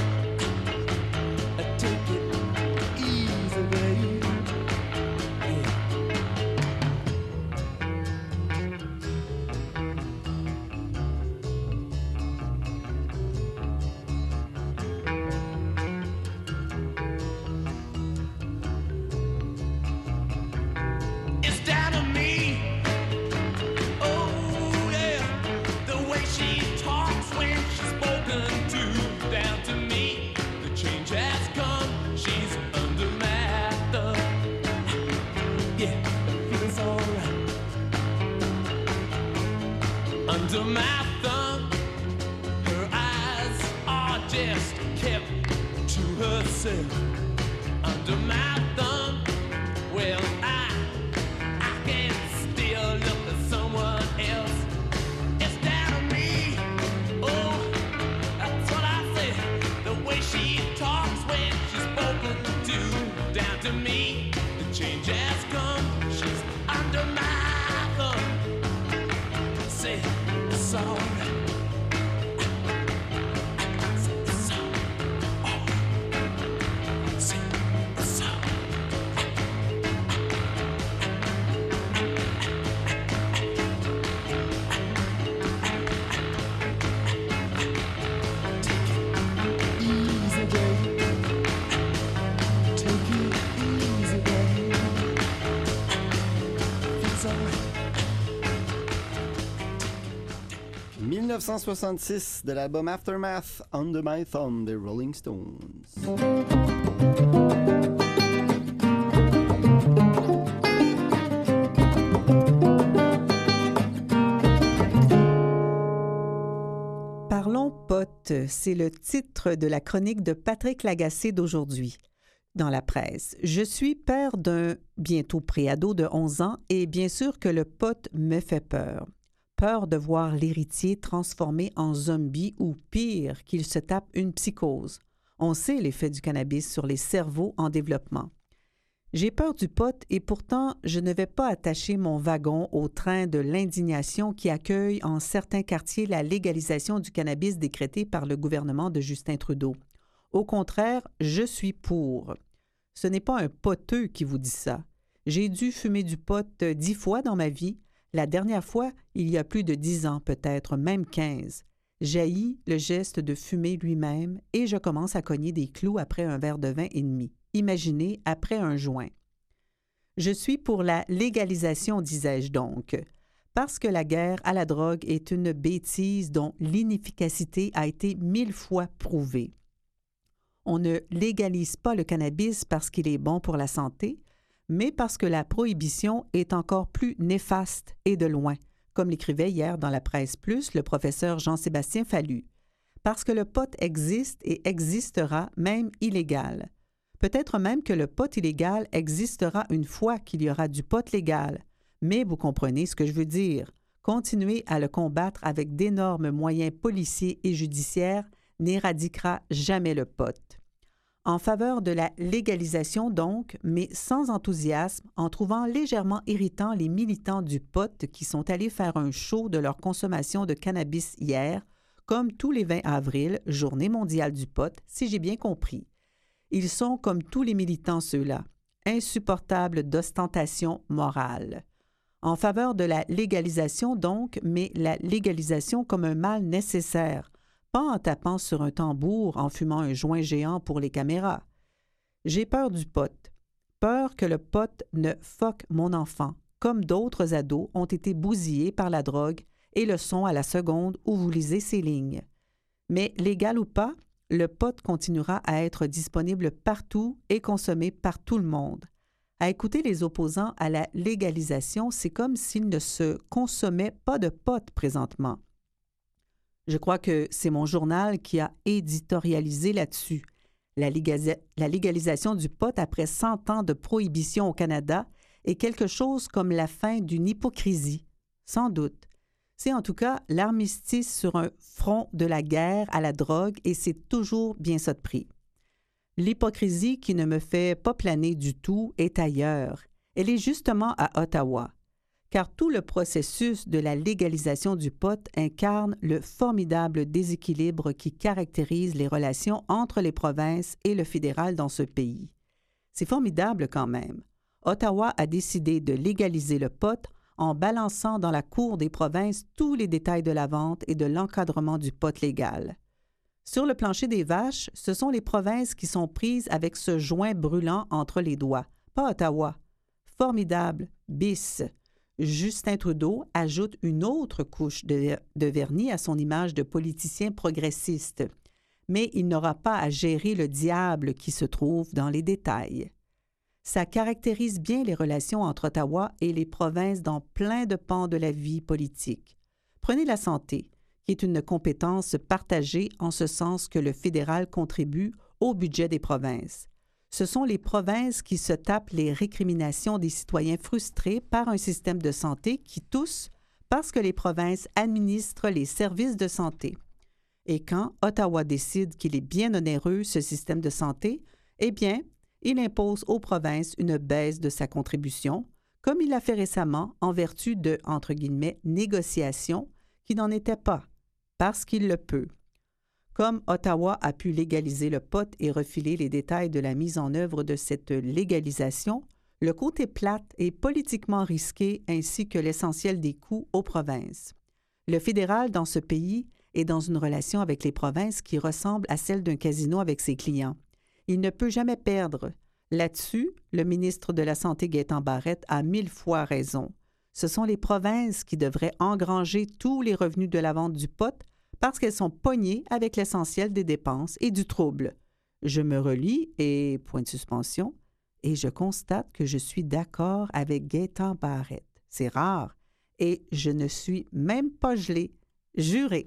Take it easy, babe. It's down to me. Oh yeah, the way she talks when she's spoken to down to me. The change has come, she's under my thumb. Yeah, it feels alright. Under my thumb, her eyes are just kept to herself. Under my thumb, well, I can still look at someone else. It's down to me. Oh, that's what I say. The way she talks when she's spoken to down to me. The change has come. She's under my thumb. Say it's alright. Say it's alright. Say it's alright. 1966, de l'album Aftermath, Under My Thumb des Rolling Stones. Parlons potes, c'est le titre de la chronique de Patrick Lagacé d'aujourd'hui. Dans la presse, je suis père d'un bientôt préado de 11 ans et bien sûr que le pot me fait peur. Peur de voir l'héritier transformé en zombie ou pire, qu'il se tape une psychose. On sait l'effet du cannabis sur les cerveaux en développement. J'ai peur du pot et pourtant je ne vais pas attacher mon wagon au train de l'indignation qui accueille en certains quartiers la légalisation du cannabis décrétée par le gouvernement de Justin Trudeau. Au contraire, je suis pour. Ce n'est pas un poteux qui vous dit ça. J'ai dû fumer du pot 10 fois dans ma vie. La dernière fois, il y a plus de 10 ans, peut-être même 15. J'haïs le geste de fumer lui-même et je commence à cogner des clous après un verre de vin et demi. Imaginez après un joint. Je suis pour la légalisation, disais-je donc, parce que la guerre à la drogue est une bêtise dont l'inefficacité a été 1000 fois prouvée. On ne légalise pas le cannabis parce qu'il est bon pour la santé, mais parce que la prohibition est encore plus néfaste et de loin, comme l'écrivait hier dans la Presse Plus le professeur Jean-Sébastien Fallu. Parce que le pot existe et existera même illégal. Peut-être même que le pot illégal existera une fois qu'il y aura du pot légal. Mais vous comprenez ce que je veux dire. Continuer à le combattre avec d'énormes moyens policiers et judiciaires n'éradiquera jamais le pot. En faveur de la légalisation donc, mais sans enthousiasme, en trouvant légèrement irritants les militants du pot qui sont allés faire un show de leur consommation de cannabis hier, comme tous les 20 avril, journée mondiale du pot, si j'ai bien compris. Ils sont comme tous les militants ceux-là, insupportables d'ostentation morale. En faveur de la légalisation donc, mais la légalisation comme un mal nécessaire, pas en tapant sur un tambour, en fumant un joint géant pour les caméras. J'ai peur du pot. Peur que le pot ne fuck mon enfant, comme d'autres ados ont été bousillés par la drogue et le sont à la seconde où vous lisez ces lignes. Mais légal ou pas, le pot continuera à être disponible partout et consommé par tout le monde. À écouter les opposants à la légalisation, c'est comme s'il ne se consommait pas de pot présentement. Je crois que c'est mon journal qui a éditorialisé là-dessus. La légalisation du pot après 100 ans de prohibition au Canada est quelque chose comme la fin d'une hypocrisie, sans doute. C'est en tout cas l'armistice sur un front de la guerre à la drogue et c'est toujours bien ça de prix. L'hypocrisie qui ne me fait pas planer du tout est ailleurs. Elle est justement à Ottawa. Car tout le processus de la légalisation du pot incarne le formidable déséquilibre qui caractérise les relations entre les provinces et le fédéral dans ce pays. C'est formidable quand même. Ottawa a décidé de légaliser le pot en balançant dans la cour des provinces tous les détails de la vente et de l'encadrement du pot légal. Sur le plancher des vaches, ce sont les provinces qui sont prises avec ce joint brûlant entre les doigts, pas Ottawa. Formidable, bis. Justin Trudeau ajoute une autre couche de vernis à son image de politicien progressiste. Mais il n'aura pas à gérer le diable qui se trouve dans les détails. Ça caractérise bien les relations entre Ottawa et les provinces dans plein de pans de la vie politique. Prenez la santé, qui est une compétence partagée en ce sens que le fédéral contribue au budget des provinces. Ce sont les provinces qui se tapent les récriminations des citoyens frustrés par un système de santé qui tousse parce que les provinces administrent les services de santé. Et quand Ottawa décide qu'il est bien onéreux, ce système de santé, eh bien, il impose aux provinces une baisse de sa contribution, comme il l'a fait récemment en vertu de, entre guillemets, négociations qui n'en étaient pas, parce qu'il le peut. Comme Ottawa a pu légaliser le pot et refiler les détails de la mise en œuvre de cette légalisation, le côté plate est politiquement risqué ainsi que l'essentiel des coûts aux provinces. Le fédéral dans ce pays est dans une relation avec les provinces qui ressemble à celle d'un casino avec ses clients. Il ne peut jamais perdre. Là-dessus, le ministre de la Santé Gaétan Barrette a 1000 fois raison. Ce sont les provinces qui devraient engranger tous les revenus de la vente du pot parce qu'elles sont pognées avec l'essentiel des dépenses et du trouble. Je me relis et, point de suspension, et je constate que je suis d'accord avec Gaétan Barrette. C'est rare. Et je ne suis même pas gelée. Juré.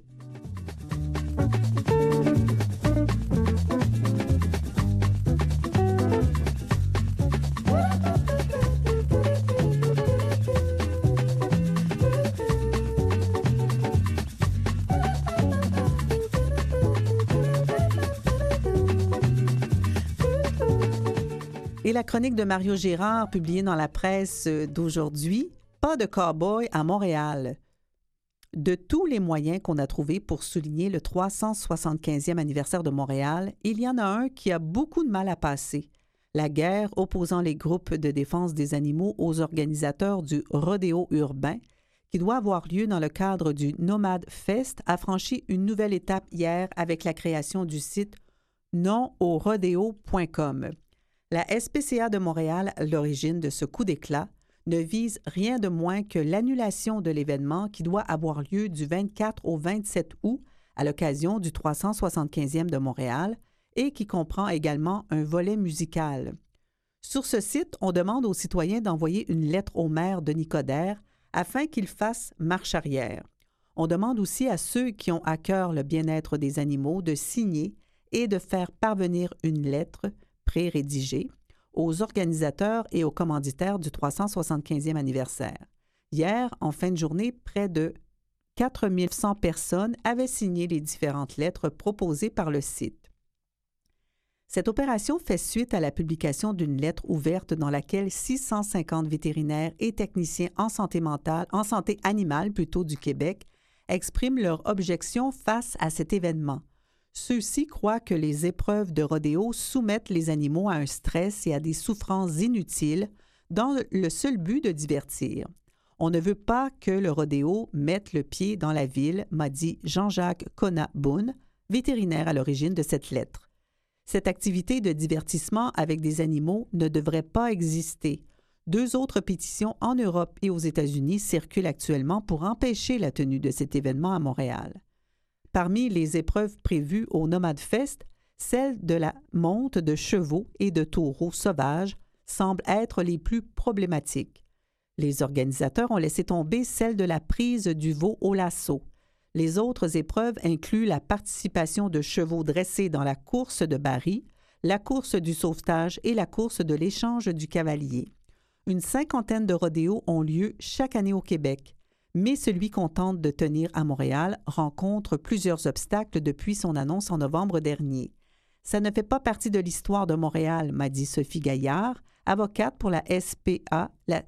Et la chronique de Mario Gérard, publiée dans la presse d'aujourd'hui, pas de cow-boy à Montréal. De tous les moyens qu'on a trouvés pour souligner le 375e anniversaire de Montréal, il y en a un qui a beaucoup de mal à passer. La guerre opposant les groupes de défense des animaux aux organisateurs du rodéo urbain, qui doit avoir lieu dans le cadre du Nomad Fest, a franchi une nouvelle étape hier avec la création du site nonaurodéo.com. La SPCA de Montréal, à l'origine de ce coup d'éclat, ne vise rien de moins que l'annulation de l'événement qui doit avoir lieu du 24 au 27 août à l'occasion du 375e de Montréal et qui comprend également un volet musical. Sur ce site, on demande aux citoyens d'envoyer une lettre au maire Denis Coderre afin qu'il fasse marche arrière. On demande aussi à ceux qui ont à cœur le bien-être des animaux de signer et de faire parvenir une lettre pré-rédigée aux organisateurs et aux commanditaires du 375e anniversaire. Hier, en fin de journée, près de 4100 personnes avaient signé les différentes lettres proposées par le site. Cette opération fait suite à la publication d'une lettre ouverte dans laquelle 650 vétérinaires et techniciens en santé mentale, en santé animale plutôt du Québec, expriment leur objection face à cet événement. Ceux-ci croient que les épreuves de rodéo soumettent les animaux à un stress et à des souffrances inutiles dans le seul but de divertir. On ne veut pas que le rodéo mette le pied dans la ville, m'a dit Jean-Jacques Conaboun, vétérinaire à l'origine de cette lettre. Cette activité de divertissement avec des animaux ne devrait pas exister. 2 autres pétitions en Europe et aux États-Unis circulent actuellement pour empêcher la tenue de cet événement à Montréal. Parmi les épreuves prévues au Nomad Fest, celle de la monte de chevaux et de taureaux sauvages semble être les plus problématiques. Les organisateurs ont laissé tomber celle de la prise du veau au lasso. Les autres épreuves incluent la participation de chevaux dressés dans la course de Barry, la course du sauvetage et la course de l'échange du cavalier. Une 50aine de rodéos ont lieu chaque année au Québec. Mais celui qu'on tente de tenir à Montréal rencontre plusieurs obstacles depuis son annonce en novembre dernier. Ça ne fait pas partie de l'histoire de Montréal, m'a dit Sophie Gaillard, avocate pour la SPCA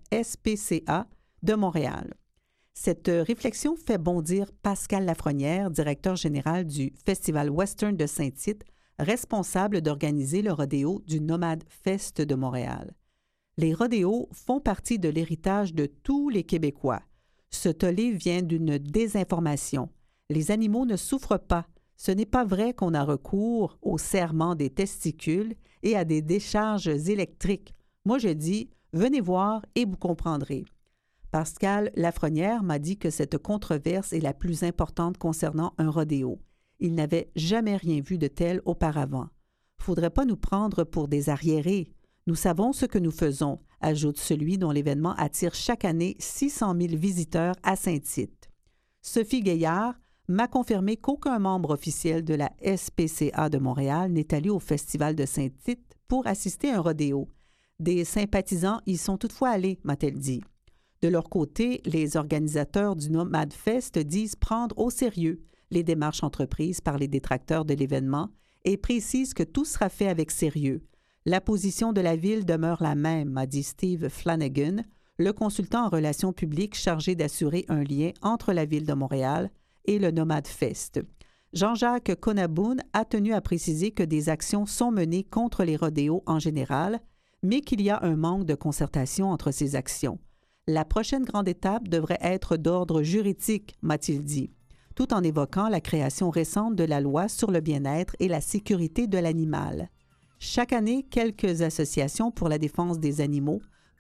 de Montréal. Cette réflexion fait bondir Pascal Lafrenière, directeur général du Festival Western de Saint-Tite, responsable d'organiser le rodéo du Nomad Fest de Montréal. Les rodéos font partie de l'héritage de tous les Québécois. Ce tollé vient d'une désinformation. Les animaux ne souffrent pas. Ce n'est pas vrai qu'on a recours au serrement des testicules et à des décharges électriques. Moi, je dis, venez voir et vous comprendrez. Pascal Lafrenière m'a dit que cette controverse est la plus importante concernant un rodéo. Il n'avait jamais rien vu de tel auparavant. Faudrait pas nous prendre pour des arriérés. Nous savons ce que nous faisons, ajoute celui dont l'événement attire chaque année 600 000 visiteurs à Saint-Tite. Sophie Gaillard m'a confirmé qu'aucun membre officiel de la SPCA de Montréal n'est allé au Festival de Saint-Tite pour assister à un rodéo. Des sympathisants y sont toutefois allés, m'a-t-elle dit. De leur côté, les organisateurs du Nomad Fest disent prendre au sérieux les démarches entreprises par les détracteurs de l'événement et précisent que tout sera fait avec sérieux. La position de la Ville demeure la même, m'a dit Steve Flanagan, le consultant en relations publiques chargé d'assurer un lien entre la Ville de Montréal et le Nomad Fest. Jean-Jacques Conaboun a tenu à préciser que des actions sont menées contre les rodéos en général, mais qu'il y a un manque de concertation entre ces actions. La prochaine grande étape devrait être d'ordre juridique, m'a-t-il dit, tout en évoquant la création récente de la loi sur le bien-être et la sécurité de l'animal. Chaque année, quelques associations pour la défense des animaux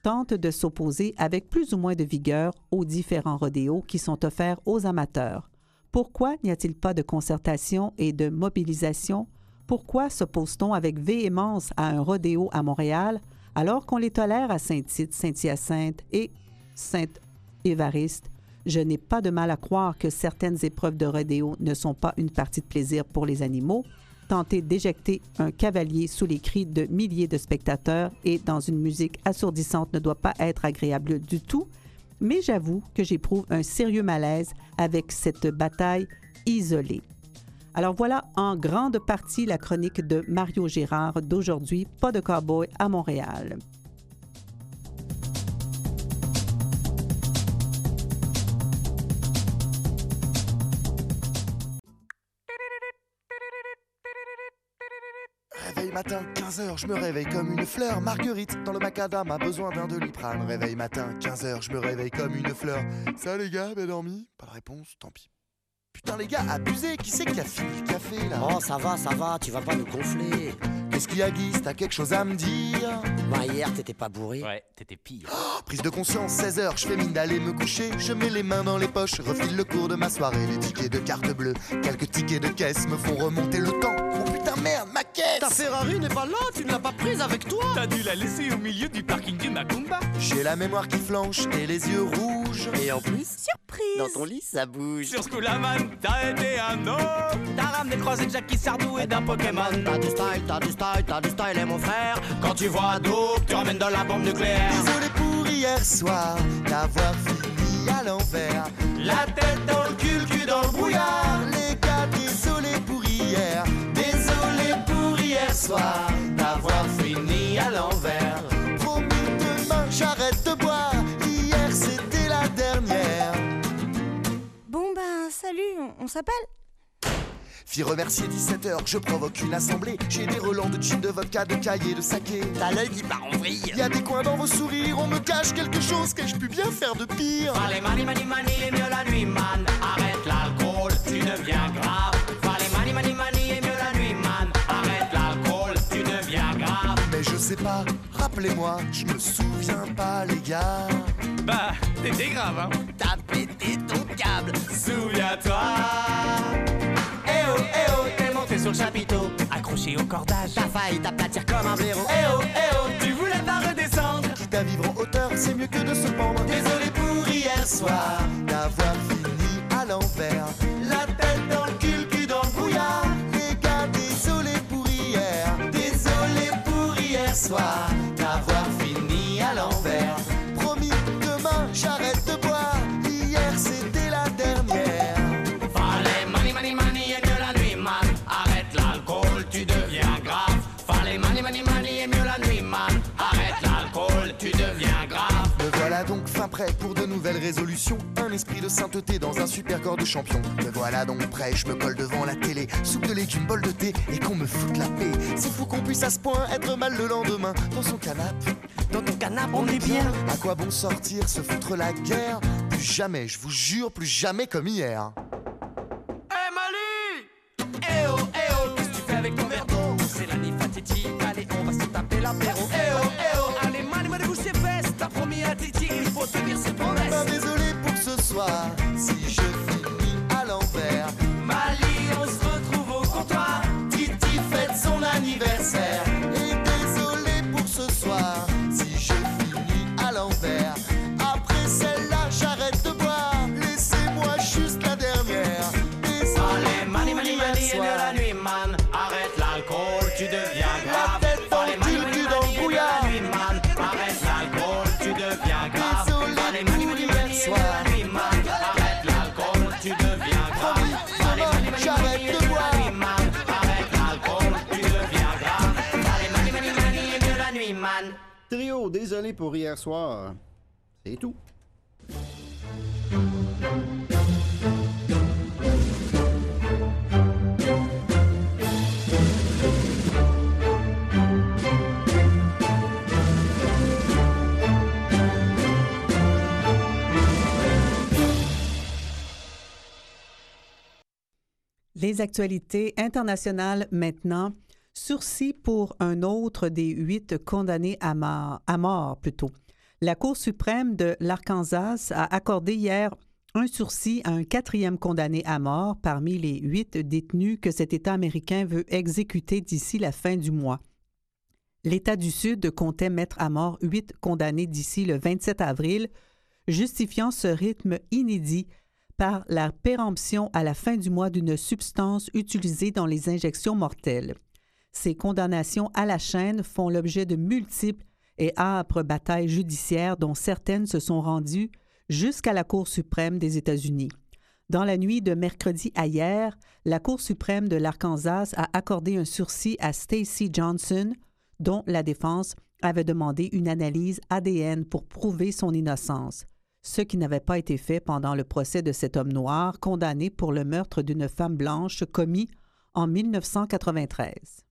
tente de s'opposer avec plus ou moins de vigueur aux différents rodéos qui sont offerts aux amateurs. Pourquoi n'y a-t-il pas de concertation et de mobilisation? Pourquoi s'oppose-t-on avec véhémence à un rodéo à Montréal alors qu'on les tolère à Saint-Tite, Saint-Hyacinthe et Saint-Évariste? Je n'ai pas de mal à croire que certaines épreuves de rodéo ne sont pas une partie de plaisir pour les animaux. Tenter d'éjecter un cavalier sous les cris de milliers de spectateurs et dans une musique assourdissante ne doit pas être agréable du tout, mais j'avoue que j'éprouve un sérieux malaise avec cette bataille isolée. Alors voilà en grande partie la chronique de Mario Gérard d'aujourd'hui, Pas de cow-boy à Montréal. Réveil matin, 15h, je me réveille comme une fleur. Marguerite, dans le macadam, a besoin d'un Doliprane. Réveil matin, 15h, je me réveille comme une fleur. Ça les gars, bien dormi? Pas de réponse, tant pis. Putain les gars, abusé, qui c'est qui a fini le café là? Oh ça va, tu vas pas nous gonfler. Qu'est-ce qu'il y a Guy, t'as quelque chose à me dire? Bah hier t'étais pas bourré. Ouais, t'étais pire. Prise de conscience, 16h, je fais mine d'aller me coucher. Je mets les mains dans les poches, refile le cours de ma soirée. Les tickets de carte bleue, quelques tickets de caisse me font remonter le temps. Oh putain merde, ma caisse! Ta Ferrari n'est pas là, tu ne l'as pas prise avec toi. T'as dû la laisser au milieu du parking du Macumba. J'ai la mémoire qui flanche et les yeux rouges. Et en plus, surprise, dans ton lit ça bouge. Sur ce coup la man, t'as été un homme. T'as ramené croisé de Jackie Sardou et d'un Pokémon. T'as du style et mon frère. Quand tu vois Dope, tu ramènes de la bombe nucléaire. Désolé pour hier soir, d'avoir fini à l'envers. La tête dans le cul dans le brouillard. Les gars, désolé pour hier. Désolé pour hier soir, d'avoir fini à l'envers. Promis demain, j'arrête de boire. Hier, c'était la dernière. Bon ben, salut, on s'appelle? Fille remercier 17h, je provoque une assemblée. J'ai des relents de gin, de vodka, de cahier, de saké. T'as l'œil qui part en vrille. Y a des coins dans vos sourires, on me cache quelque chose. Qu'ai-je pu bien faire de pire? Fallait mani, et mieux la nuit, man. Arrête l'alcool, tu deviens grave. Fallait mani, et mieux la nuit, man. Arrête l'alcool, tu deviens grave. Mais je sais pas, rappelez-moi, je me souviens pas les gars. Bah, t'étais grave, hein. T'as pété ton câble, souviens-toi. Eh oh, t'es monté sur le chapiteau, accroché au cordage. T'as failli t'aplatir comme un blaireau. Eh oh, tu voulais pas redescendre. Quitte à vivre en hauteur, c'est mieux que de se pendre. Désolé pour hier soir, d'avoir fini à l'envers. la tête dans le cul dans le brouillard. Les gars, désolé pour hier. Désolé pour hier soir, d'avoir fini à l'envers. Promis, demain, j'arrête de boire. Hier, c'était la dernière. Fallait mani, et mieux la nuit, man. Arrête l'alcool, tu deviens grave. Fallait mani, et mieux la nuit, man. Arrête l'alcool, tu deviens grave. Me voilà donc fin prêt pour de nouvelles résolutions. Un esprit de sainteté dans un super corps de champion. Me voilà donc prêt, je me colle devant la télé. Soupe de légumes, bol de thé et qu'on me foute la paix. C'est fou qu'on puisse à ce point être mal le lendemain. Dans son canapé, Dans ton canapé, on est bien. à quoi bon sortir, se foutre la guerre? Plus jamais, je vous jure, plus jamais comme hier. Eh Mali! Eh oh, qu'est-ce que tu fais avec ton verre d'eau? C'est la nuit fatidique, allez, on va se taper l'apéro. Eh oh, allez, Mali, bouge tes fesses. T'as promis à Titi, il faut tenir ses promesses. Ben, désolé pour ce soir, si je finis à l'envers. Mali, on se retrouve au comptoir. Titi fête son anniversaire. Et désolé pour ce soir, si je finis à l'envers. Après celle-là, j'arrête de boire. Laissez-moi juste la dernière. Allez, mani, hier et mieux la nuit, man. Arrête l'alcool, tu deviens grave. La tête dans le cul dans le brouillard. La nuit, man. Arrête l'alcool, tu deviens grave. Désolé Allez, pour mani, hier et mieux soir. la nuit, man. Arrête l'alcool, tu deviens grave. Promis, demain, j'arrête de boire. La nuit, man. Arrête l'alcool, tu deviens grave. Allez, mani, et mieux la nuit, man. Trio, désolé pour hier soir. C'est tout. Les actualités internationales maintenant. Sursis pour un autre des 8 condamnés à mort plutôt. La Cour suprême de l'Arkansas a accordé hier un sursis à un 4e condamné à mort parmi les 8 détenus que cet État américain veut exécuter d'ici la fin du mois. L'État du Sud comptait mettre à mort 8 condamnés d'ici le 27 avril, justifiant ce rythme inédit par la péremption à la fin du mois d'une substance utilisée dans les injections mortelles. Ces condamnations à la chaîne font l'objet de multiples et âpres batailles judiciaires dont certaines se sont rendues jusqu'à la Cour suprême des États-Unis. Dans la nuit de mercredi à hier, la Cour suprême de l'Arkansas a accordé un sursis à Stacey Johnson, dont la défense avait demandé une analyse ADN pour prouver son innocence, ce qui n'avait pas été fait pendant le procès de cet homme noir condamné pour le meurtre d'une femme blanche commis en 1993.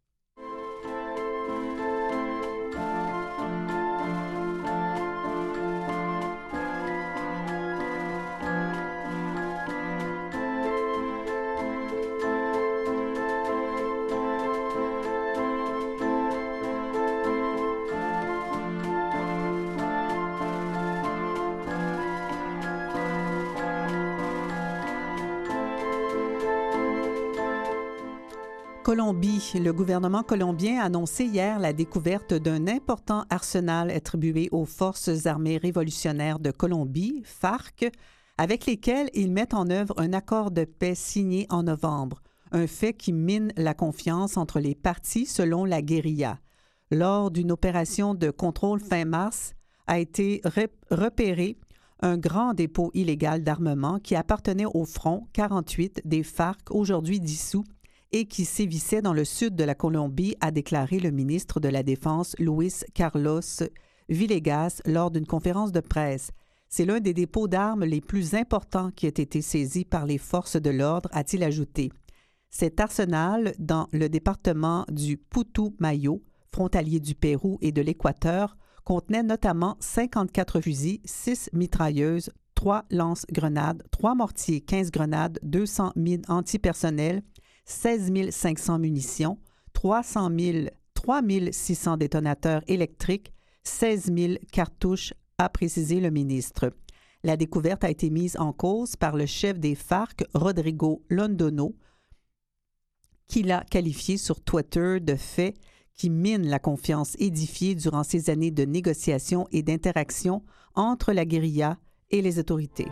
Colombie. Le gouvernement colombien a annoncé hier la découverte d'un important arsenal attribué aux Forces armées révolutionnaires de Colombie, FARC, avec lesquelles ils mettent en œuvre un accord de paix signé en novembre, un fait qui mine la confiance entre les partis selon la guérilla. Lors d'une opération de contrôle fin mars, a été repéré un grand dépôt illégal d'armement qui appartenait au Front 48 des FARC, aujourd'hui dissous, et qui sévissait dans le sud de la Colombie, a déclaré le ministre de la Défense Luis Carlos Villegas lors d'une conférence de presse. C'est l'un des dépôts d'armes les plus importants qui ait été saisi par les forces de l'ordre, a-t-il ajouté. Cet arsenal, dans le département du Putumayo, frontalier du Pérou et de l'Équateur, contenait notamment 54 fusils, 6 mitrailleuses, 3 lance-grenades, 3 mortiers, 15 grenades, 200 mines antipersonnelles, 16 500 munitions, 3 600 détonateurs électriques, 16 000 cartouches, a précisé le ministre. La découverte a été mise en cause par le chef des FARC, Rodrigo Londono, qui l'a qualifié sur Twitter de fait qui mine la confiance édifiée durant ces années de négociations et d'interactions entre la guérilla et les autorités.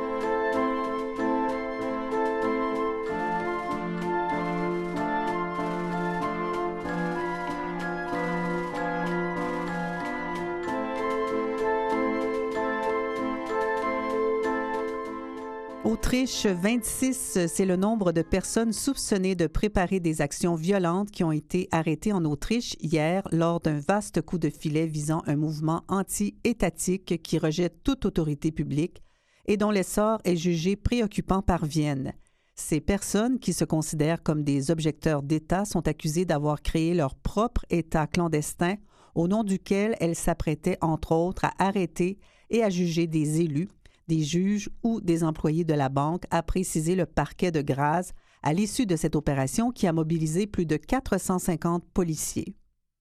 Autriche, 26, c'est le nombre de personnes soupçonnées de préparer des actions violentes qui ont été arrêtées en Autriche hier lors d'un vaste coup de filet visant un mouvement anti-étatique qui rejette toute autorité publique et dont l'essor est jugé préoccupant par Vienne. Ces personnes, qui se considèrent comme des objecteurs d'État, sont accusées d'avoir créé leur propre État clandestin au nom duquel elles s'apprêtaient, entre autres, à arrêter et à juger des élus, des juges ou des employés de la banque, a précisé le parquet de Graz à l'issue de cette opération qui a mobilisé plus de 450 policiers.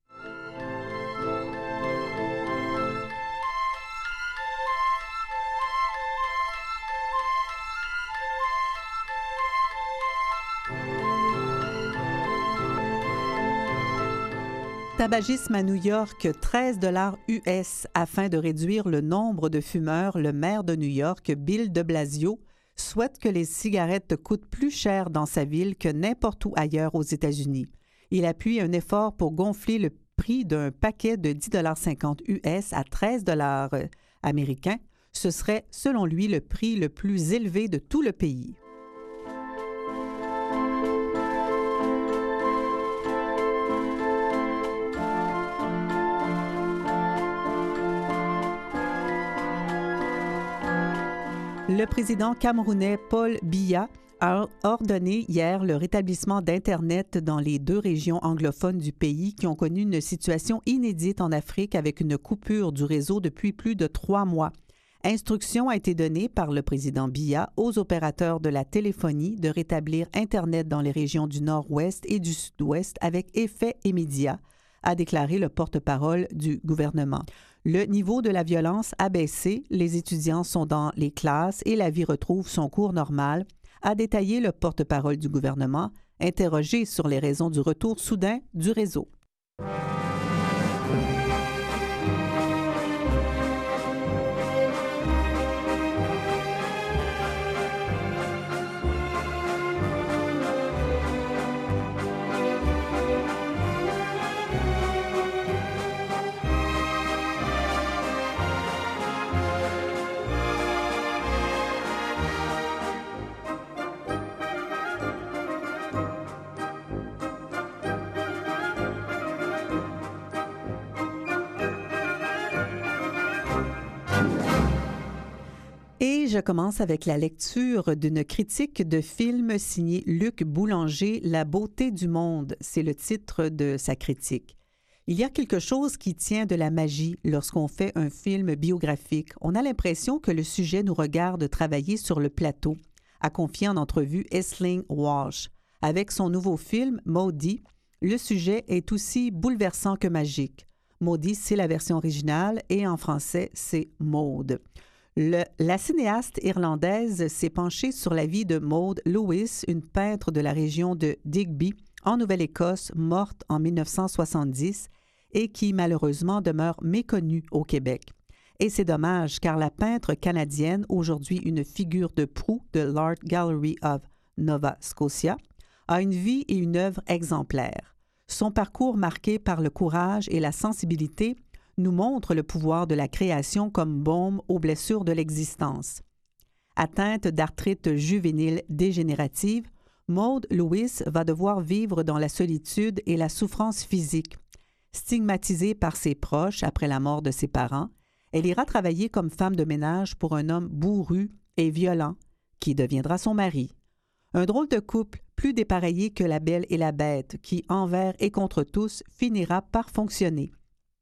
Tabagisme à New York, 13 $ US. Afin de réduire le nombre de fumeurs, le maire de New York, Bill de Blasio, souhaite que les cigarettes coûtent plus cher dans sa ville que n'importe où ailleurs aux États-Unis. Il appuie un effort pour gonfler le prix d'un paquet de 10,50 $ US à 13 $ américains. Ce serait, selon lui, le prix le plus élevé de tout le pays. Le président camerounais Paul Biya a ordonné hier le rétablissement d'Internet dans les 2 régions anglophones du pays qui ont connu une situation inédite en Afrique avec une coupure du réseau depuis plus de 3 mois. Instruction a été donnée par le président Biya aux opérateurs de la téléphonie de rétablir Internet dans les régions du Nord-Ouest et du Sud-Ouest avec effet immédiat, a déclaré le porte-parole du gouvernement. Le niveau de la violence a baissé, les étudiants sont dans les classes et la vie retrouve son cours normal, a détaillé le porte-parole du gouvernement, interrogé sur les raisons du retour soudain du réseau. Et je commence avec la lecture d'une critique de film signée Luc Boulanger, « La beauté du monde ». C'est le titre de sa critique. Il y a quelque chose qui tient de la magie lorsqu'on fait un film biographique. On a l'impression que le sujet nous regarde travailler sur le plateau, a confié en entrevue Aisling Walsh. Avec son nouveau film, Maudit, le sujet est aussi bouleversant que magique. Maudit, c'est la version originale et en français, c'est Maude. La cinéaste irlandaise s'est penchée sur la vie de Maude Lewis, une peintre de la région de Digby, en Nouvelle-Écosse, morte en 1970 et qui malheureusement demeure méconnue au Québec. Et c'est dommage car la peintre canadienne, aujourd'hui une figure de proue de l'Art Gallery of Nova Scotia, a une vie et une œuvre exemplaires. Son parcours marqué par le courage et la sensibilité nous montre le pouvoir de la création comme baume aux blessures de l'existence. Atteinte d'arthrite juvénile dégénérative, Maude Lewis va devoir vivre dans la solitude et la souffrance physique. Stigmatisée par ses proches après la mort de ses parents, elle ira travailler comme femme de ménage pour un homme bourru et violent qui deviendra son mari. Un drôle de couple, plus dépareillé que la belle et la bête, qui, envers et contre tous, finira par fonctionner.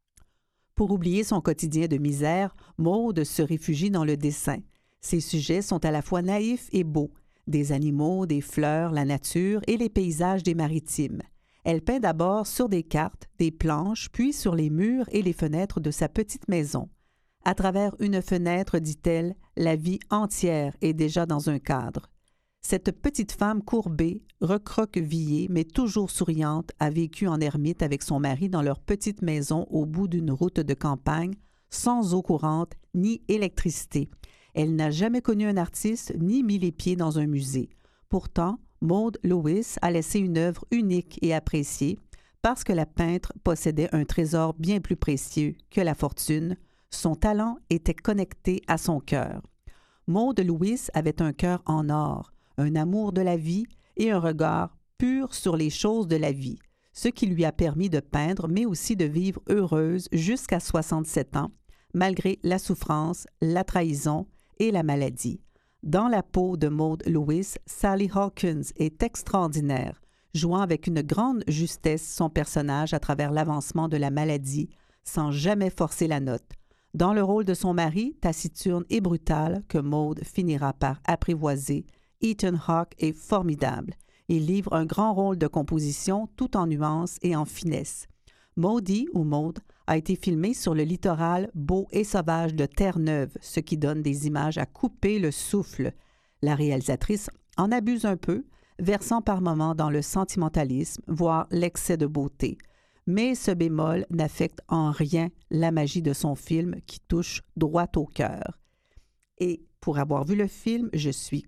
Pour oublier son quotidien de misère, Maude se réfugie dans le dessin. Ses sujets sont à la fois naïfs et beaux, des animaux, des fleurs, la nature et les paysages des maritimes. Elle peint d'abord sur des cartes, des planches, puis sur les murs et les fenêtres de sa petite maison. À travers une fenêtre, dit-elle, la vie entière est déjà dans un cadre. Cette petite femme courbée, recroquevillée, mais toujours souriante, a vécu en ermite avec son mari dans leur petite maison au bout d'une route de campagne, sans eau courante ni électricité. Elle n'a jamais connu un artiste ni mis les pieds dans un musée. Pourtant, Maude Lewis a laissé une œuvre unique et appréciée parce que la peintre possédait un trésor bien plus précieux que la fortune. Son talent était connecté à son cœur. Maude Lewis avait un cœur en or, un amour de la vie et un regard pur sur les choses de la vie, ce qui lui a permis de peindre, mais aussi de vivre heureuse jusqu'à 67 ans, malgré la souffrance, la trahison et la maladie. Dans la peau de Maude Lewis, Sally Hawkins est extraordinaire, jouant avec une grande justesse son personnage à travers l'avancement de la maladie, sans jamais forcer la note. Dans le rôle de son mari, taciturne et brutal, que Maude finira par apprivoiser, Ethan Hawke est formidable. Il livre un grand rôle de composition tout en nuances et en finesse. Maudit ou Maude a été filmé sur le littoral beau et sauvage de Terre-Neuve, ce qui donne des images à couper le souffle. La réalisatrice en abuse un peu, versant par moments dans le sentimentalisme, voire l'excès de beauté. Mais ce bémol n'affecte en rien la magie de son film qui touche droit au cœur. Et pour avoir vu le film, je suis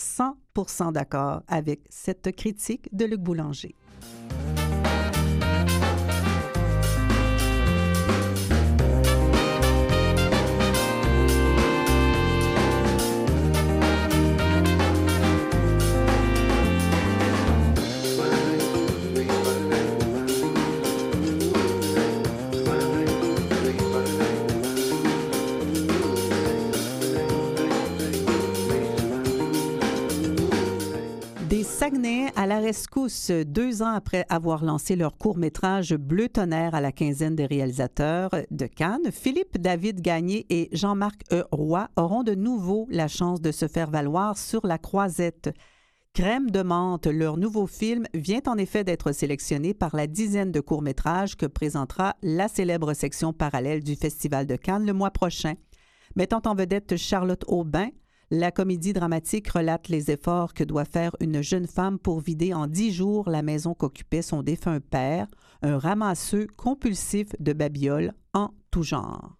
100% d'accord avec cette critique de Luc Boulanger. Saguenay à la rescousse, 2 ans après avoir lancé leur court-métrage Bleu tonnerre à la quinzaine des réalisateurs de Cannes, Philippe David Gagné et Jean-Marc Roy auront de nouveau la chance de se faire valoir sur la croisette. Crème de menthe, leur nouveau film, vient en effet d'être sélectionné par la dizaine de courts-métrages que présentera la célèbre section parallèle du Festival de Cannes le mois prochain. Mettant en vedette Charlotte Aubin, la comédie dramatique relate les efforts que doit faire une jeune femme pour vider en 10 jours la maison qu'occupait son défunt père, un ramasseux compulsif de babioles en tout genre.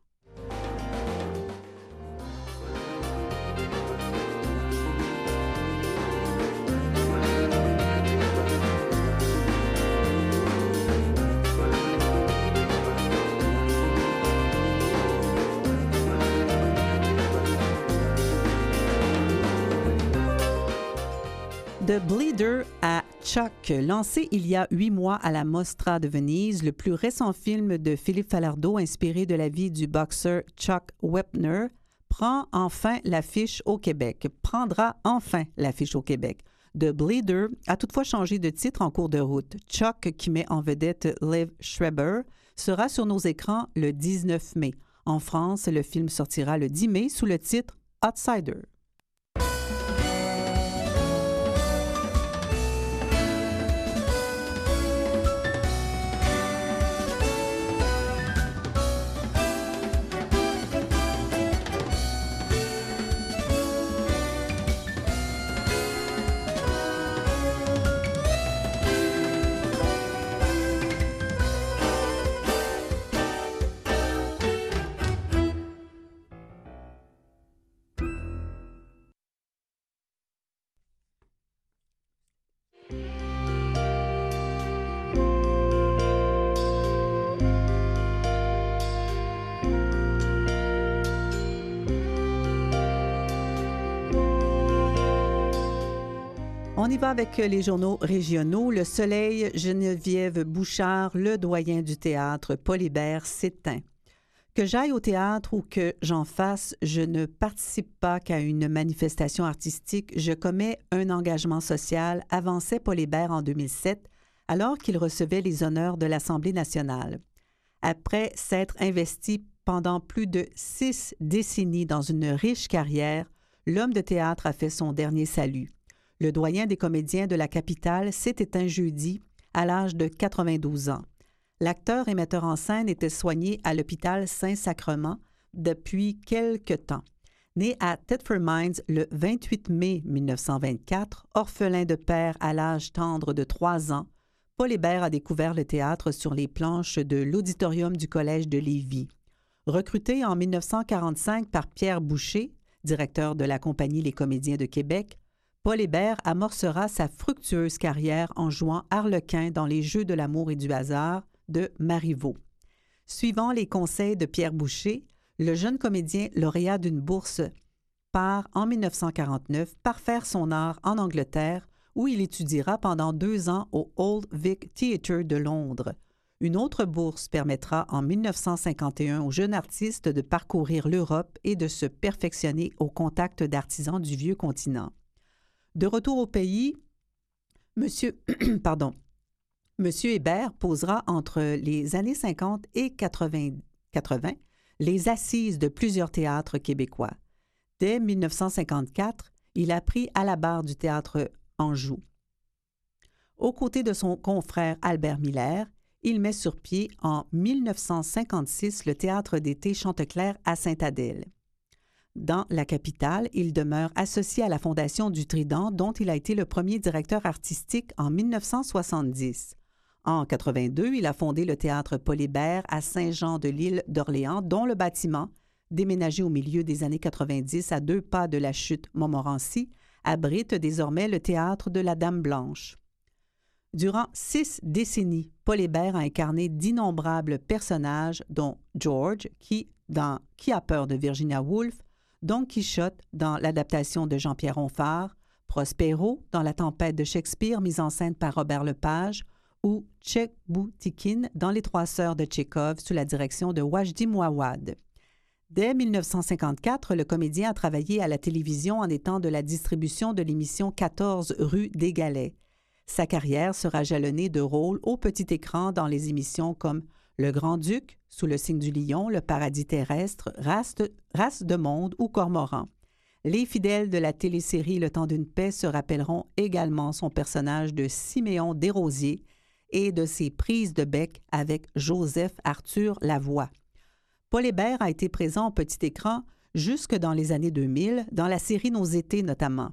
The Bleeder à Chuck, lancé il y a 8 mois à la Mostra de Venise, le plus récent film de Philippe Falardeau inspiré de la vie du boxeur Chuck Wepner, prendra enfin l'affiche au Québec. The Bleeder a toutefois changé de titre en cours de route. Chuck, qui met en vedette Liv Schreiber, sera sur nos écrans le 19 mai. En France, le film sortira le 10 mai sous le titre Outsider. On y va avec les journaux régionaux. Le Soleil, Geneviève Bouchard, le doyen du théâtre, Paul Hébert, s'éteint. Que j'aille au théâtre ou que j'en fasse, je ne participe pas qu'à une manifestation artistique. Je commets un engagement social, avançait Paul Hébert en 2007, alors qu'il recevait les honneurs de l'Assemblée nationale. Après s'être investi pendant plus de 6 décennies dans une riche carrière, l'homme de théâtre a fait son dernier salut. Le doyen des comédiens de la capitale s'est éteint jeudi à l'âge de 92 ans. L'acteur et metteur en scène était soigné à l'hôpital Saint-Sacrement depuis quelque temps. Né à Thetford Mines le 28 mai 1924, orphelin de père à l'âge tendre de 3 ans, Paul Hébert a découvert le théâtre sur les planches de l'auditorium du Collège de Lévis. Recruté en 1945 par Pierre Boucher, directeur de la compagnie Les Comédiens de Québec, Paul Hébert amorcera sa fructueuse carrière en jouant Harlequin dans Les Jeux de l'amour et du hasard de Marivaux. Suivant les conseils de Pierre Boucher, le jeune comédien lauréat d'une bourse part en 1949 par faire son art en Angleterre, où il étudiera pendant 2 ans au Old Vic Theatre de Londres. Une autre bourse permettra en 1951 au jeune artiste de parcourir l'Europe et de se perfectionner au contact d'artisans du vieux continent. De retour au pays, Monsieur Hébert posera entre les années 50 et 80 les assises de plusieurs théâtres québécois. Dès 1954, il a pris à la barre du théâtre Anjou. Aux côtés de son confrère Albert Miller, il met sur pied en 1956 le théâtre d'été Chanteclair à Sainte-Adèle. Dans la capitale, il demeure associé à la Fondation du Trident, dont il a été le premier directeur artistique en 1970. En 82, il a fondé le théâtre Paul Hébert à Saint-Jean-de-l'Île d'Orléans, dont le bâtiment, déménagé au milieu des années 90 à 2 pas de la chute Montmorency, abrite désormais le théâtre de la Dame Blanche. Durant 6 décennies, Paul Hébert a incarné d'innombrables personnages, dont George, qui a peur de Virginia Woolf, Don Quichotte dans l'adaptation de Jean-Pierre Onfart, Prospero dans La tempête de Shakespeare mise en scène par Robert Lepage ou Tchek-Boutikin dans Les Trois sœurs de Tchekhov sous la direction de Wajdi Mouawad. Dès 1954, le comédien a travaillé à la télévision en étant de la distribution de l'émission 14 rue des Galets. Sa carrière sera jalonnée de rôles au petit écran dans les émissions comme Le Grand-Duc, Sous le signe du lion, Le paradis terrestre, Race de monde ou Cormoran. Les fidèles de la télésérie Le Temps d'une paix se rappelleront également son personnage de Siméon Desrosiers et de ses prises de bec avec Joseph Arthur Lavoie. Paul Hébert a été présent au petit écran jusque dans les années 2000, dans la série Nos étés notamment.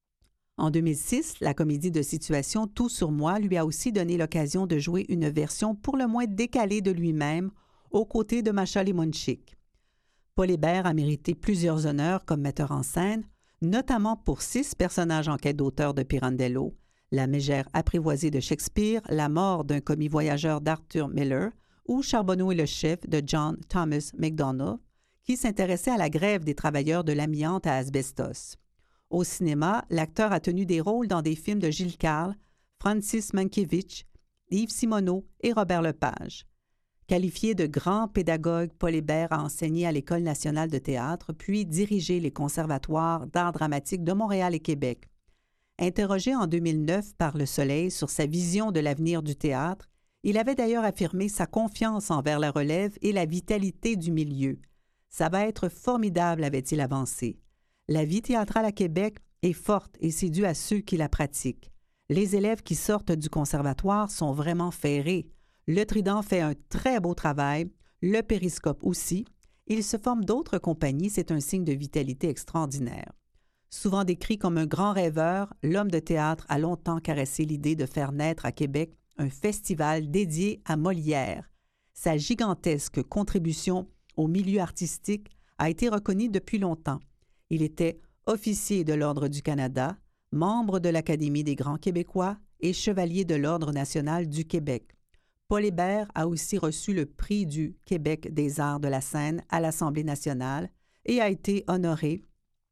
En 2006, la comédie de situation Tout sur moi lui a aussi donné l'occasion de jouer une version pour le moins décalée de lui-même aux côtés de Masha Limonchik. Paul Hébert a mérité plusieurs honneurs comme metteur en scène, notamment pour 6 personnages en quête d'auteur de Pirandello, La mégère apprivoisée de Shakespeare, La mort d'un commis voyageur d'Arthur Miller ou Charbonneau et le chef de John Thomas MacDonald, qui s'intéressait à la grève des travailleurs de l'amiante à Asbestos. Au cinéma, l'acteur a tenu des rôles dans des films de Gilles Carle, Francis Mankiewicz, Yves Simoneau et Robert Lepage. Qualifié de grand pédagogue, Paul Hébert a enseigné à l'École nationale de théâtre, puis dirigé les conservatoires d'art dramatique de Montréal et Québec. Interrogé en 2009 par Le Soleil sur sa vision de l'avenir du théâtre, il avait d'ailleurs affirmé sa confiance envers la relève et la vitalité du milieu. « Ça va être formidable », avait-il avancé. La vie théâtrale à Québec est forte et c'est dû à ceux qui la pratiquent. Les élèves qui sortent du conservatoire sont vraiment ferrés. Le Trident fait un très beau travail, le Périscope aussi. Il se forme d'autres compagnies, c'est un signe de vitalité extraordinaire. Souvent décrit comme un grand rêveur, l'homme de théâtre a longtemps caressé l'idée de faire naître à Québec un festival dédié à Molière. Sa gigantesque contribution au milieu artistique a été reconnue depuis longtemps. Il était officier de l'Ordre du Canada, membre de l'Académie des Grands Québécois et chevalier de l'Ordre national du Québec. Paul Hébert a aussi reçu le prix du Québec des arts de la scène à l'Assemblée nationale et a été honoré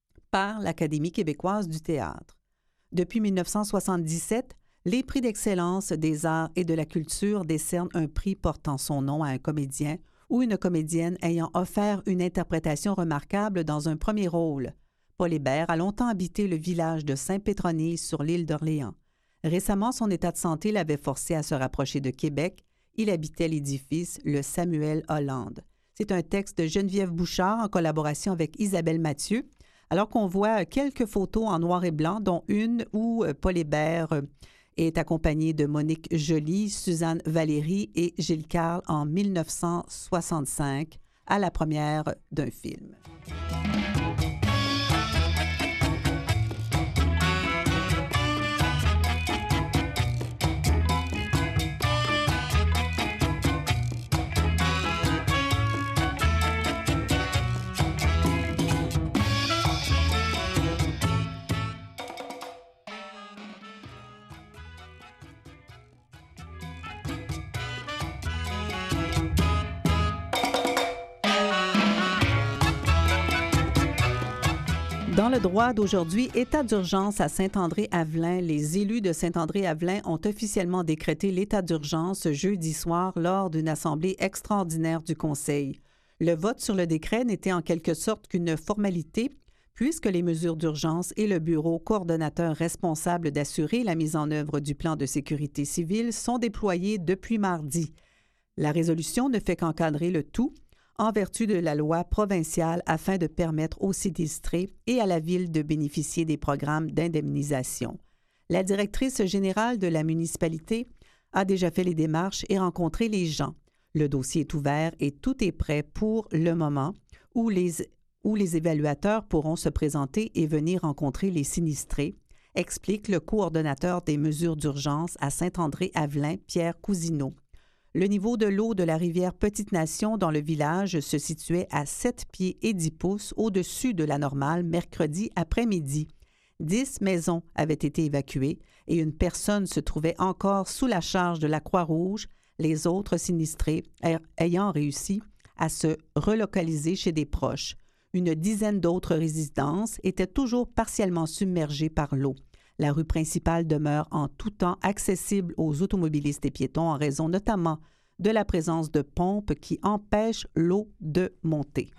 par l'Académie québécoise du théâtre. Depuis 1977, les prix d'excellence des arts et de la culture décernent un prix portant son nom à un comédien ou une comédienne ayant offert une interprétation remarquable dans un premier rôle. Paul Hébert a longtemps habité le village de Saint-Pétronille sur l'île d'Orléans. Récemment, son état de santé l'avait forcé à se rapprocher de Québec. Il habitait l'édifice Le Samuel Hollande. C'est un texte de Geneviève Bouchard en collaboration avec Isabelle Mathieu, alors qu'on voit quelques photos en noir et blanc, dont une où Paul Hébert est accompagné de Monique Joly, Suzanne Valéry et Gilles Carle en 1965 à la première d'un film. Dans le droit d'aujourd'hui, état d'urgence à Saint-André-Avelin. Les élus de Saint-André-Avelin ont officiellement décrété l'état d'urgence jeudi soir lors d'une assemblée extraordinaire du Conseil. Le vote sur le décret n'était en quelque sorte qu'une formalité, puisque les mesures d'urgence et le bureau coordonnateur responsable d'assurer la mise en œuvre du plan de sécurité civile sont déployés depuis mardi. La résolution ne fait qu'encadrer le tout en vertu de la loi provinciale afin de permettre aux sinistrés et à la Ville de bénéficier des programmes d'indemnisation. La directrice générale de la municipalité a déjà fait les démarches et rencontré les gens. Le dossier est ouvert et tout est prêt pour le moment où les évaluateurs pourront se présenter et venir rencontrer les sinistrés, explique le coordonnateur des mesures d'urgence à Saint-André-Avelin, Pierre Cousineau. Le niveau de l'eau de la rivière Petite-Nation dans le village se situait à 7 pieds et 10 pouces au-dessus de la normale mercredi après-midi. 10 maisons avaient été évacuées et une personne se trouvait encore sous la charge de la Croix-Rouge, les autres sinistrés ayant réussi à se relocaliser chez des proches. Une dizaine d'autres résidences étaient toujours partiellement submergées par l'eau. La rue principale demeure en tout temps accessible aux automobilistes et piétons en raison notamment de la présence de pompes qui empêchent l'eau de monter.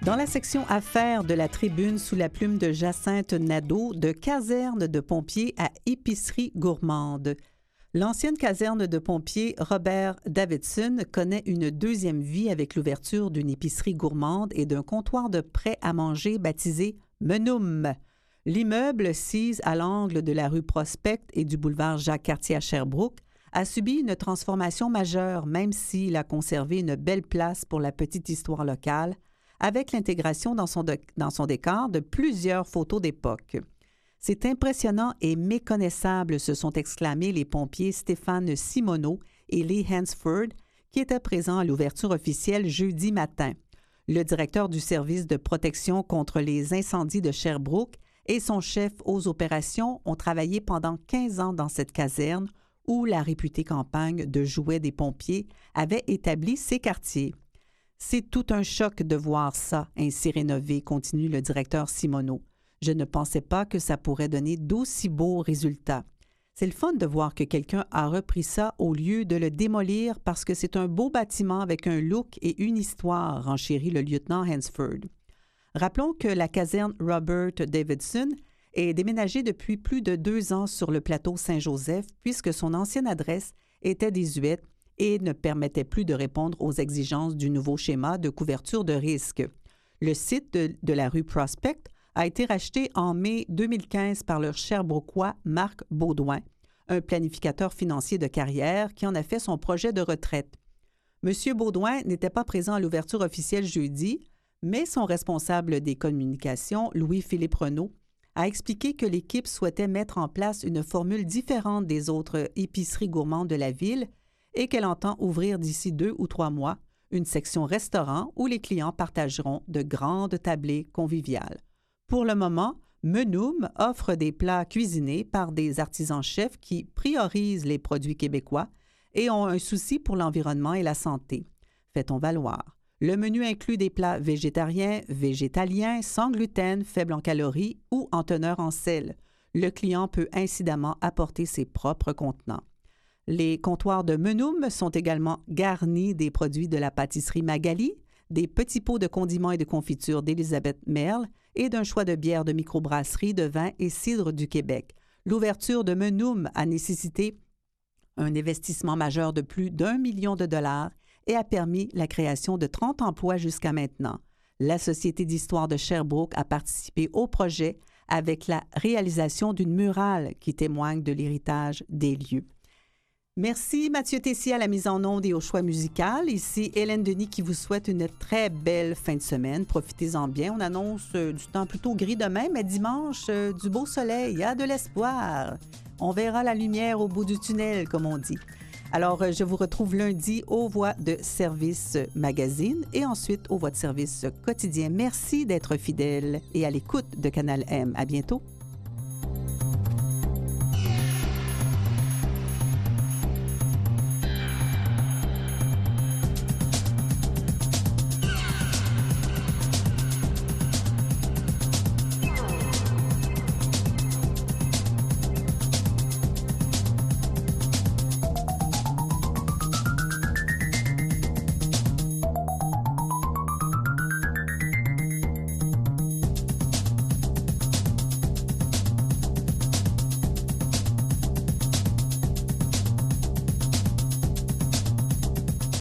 Dans la section Affaires de la Tribune, sous la plume de Jacinthe Nadeau, de caserne de pompiers à épicerie gourmande. L'ancienne caserne de pompiers Robert Davidson connaît une deuxième vie avec l'ouverture d'une épicerie gourmande et d'un comptoir de prêt à manger baptisé Menoum. L'immeuble, sise à l'angle de la rue Prospect et du boulevard Jacques-Cartier à Sherbrooke, a subi une transformation majeure, même s'il a conservé une belle place pour la petite histoire locale, avec l'intégration dans son décor de plusieurs photos d'époque. « C'est impressionnant et méconnaissable », se sont exclamés les pompiers Stéphane Simoneau et Lee Hansford, qui étaient présents à l'ouverture officielle jeudi matin. Le directeur du service de protection contre les incendies de Sherbrooke et son chef aux opérations ont travaillé pendant 15 ans dans cette caserne où la réputée campagne de jouets des pompiers avait établi ses quartiers. « C'est tout un choc de voir ça, ainsi rénové », continue le directeur Simoneau. « Je ne pensais pas que ça pourrait donner d'aussi beaux résultats. C'est le fun de voir que quelqu'un a repris ça au lieu de le démolir parce que c'est un beau bâtiment avec un look et une histoire, renchérit le lieutenant Hansford. Rappelons que la caserne Robert Davidson est déménagée depuis plus de 2 ans sur le plateau Saint-Joseph puisque son ancienne adresse était désuète et ne permettait plus de répondre aux exigences du nouveau schéma de couverture de risque. Le site de la rue Prospect a été racheté en mai 2015 par le Sherbrookois Marc Baudouin, un planificateur financier de carrière qui en a fait son projet de retraite. M. Baudouin n'était pas présent à l'ouverture officielle jeudi, mais son responsable des communications, Louis-Philippe Renaud, a expliqué que l'équipe souhaitait mettre en place une formule différente des autres épiceries gourmandes de la ville et qu'elle entend ouvrir d'ici 2 ou 3 mois une section restaurant où les clients partageront de grandes tablées conviviales. Pour le moment, Menoum offre des plats cuisinés par des artisans-chefs qui priorisent les produits québécois et ont un souci pour l'environnement et la santé. Fait-on valoir. Le menu inclut des plats végétariens, végétaliens, sans gluten, faibles en calories ou en teneur en sel. Le client peut incidemment apporter ses propres contenants. Les comptoirs de Menoum sont également garnis des produits de la pâtisserie Magali, des petits pots de condiments et de confitures d'Élisabeth Merle et d'un choix de bières de microbrasserie, de vins et cidres du Québec. L'ouverture de Menoum a nécessité un investissement majeur de plus d'1 million de dollars et a permis la création de 30 emplois jusqu'à maintenant. La Société d'histoire de Sherbrooke a participé au projet avec la réalisation d'une murale qui témoigne de l'héritage des lieux. Merci Mathieu Tessier à la mise en onde et au choix musical. Ici Hélène Denis qui vous souhaite une très belle fin de semaine. Profitez-en bien. On annonce du temps plutôt gris demain, mais dimanche, du beau soleil, il y a de l'espoir. On verra la lumière au bout du tunnel, comme on dit. Alors, je vous retrouve lundi aux Voix de service magazine et ensuite aux Voix de service quotidien. Merci d'être fidèles et à l'écoute de Canal M. À bientôt.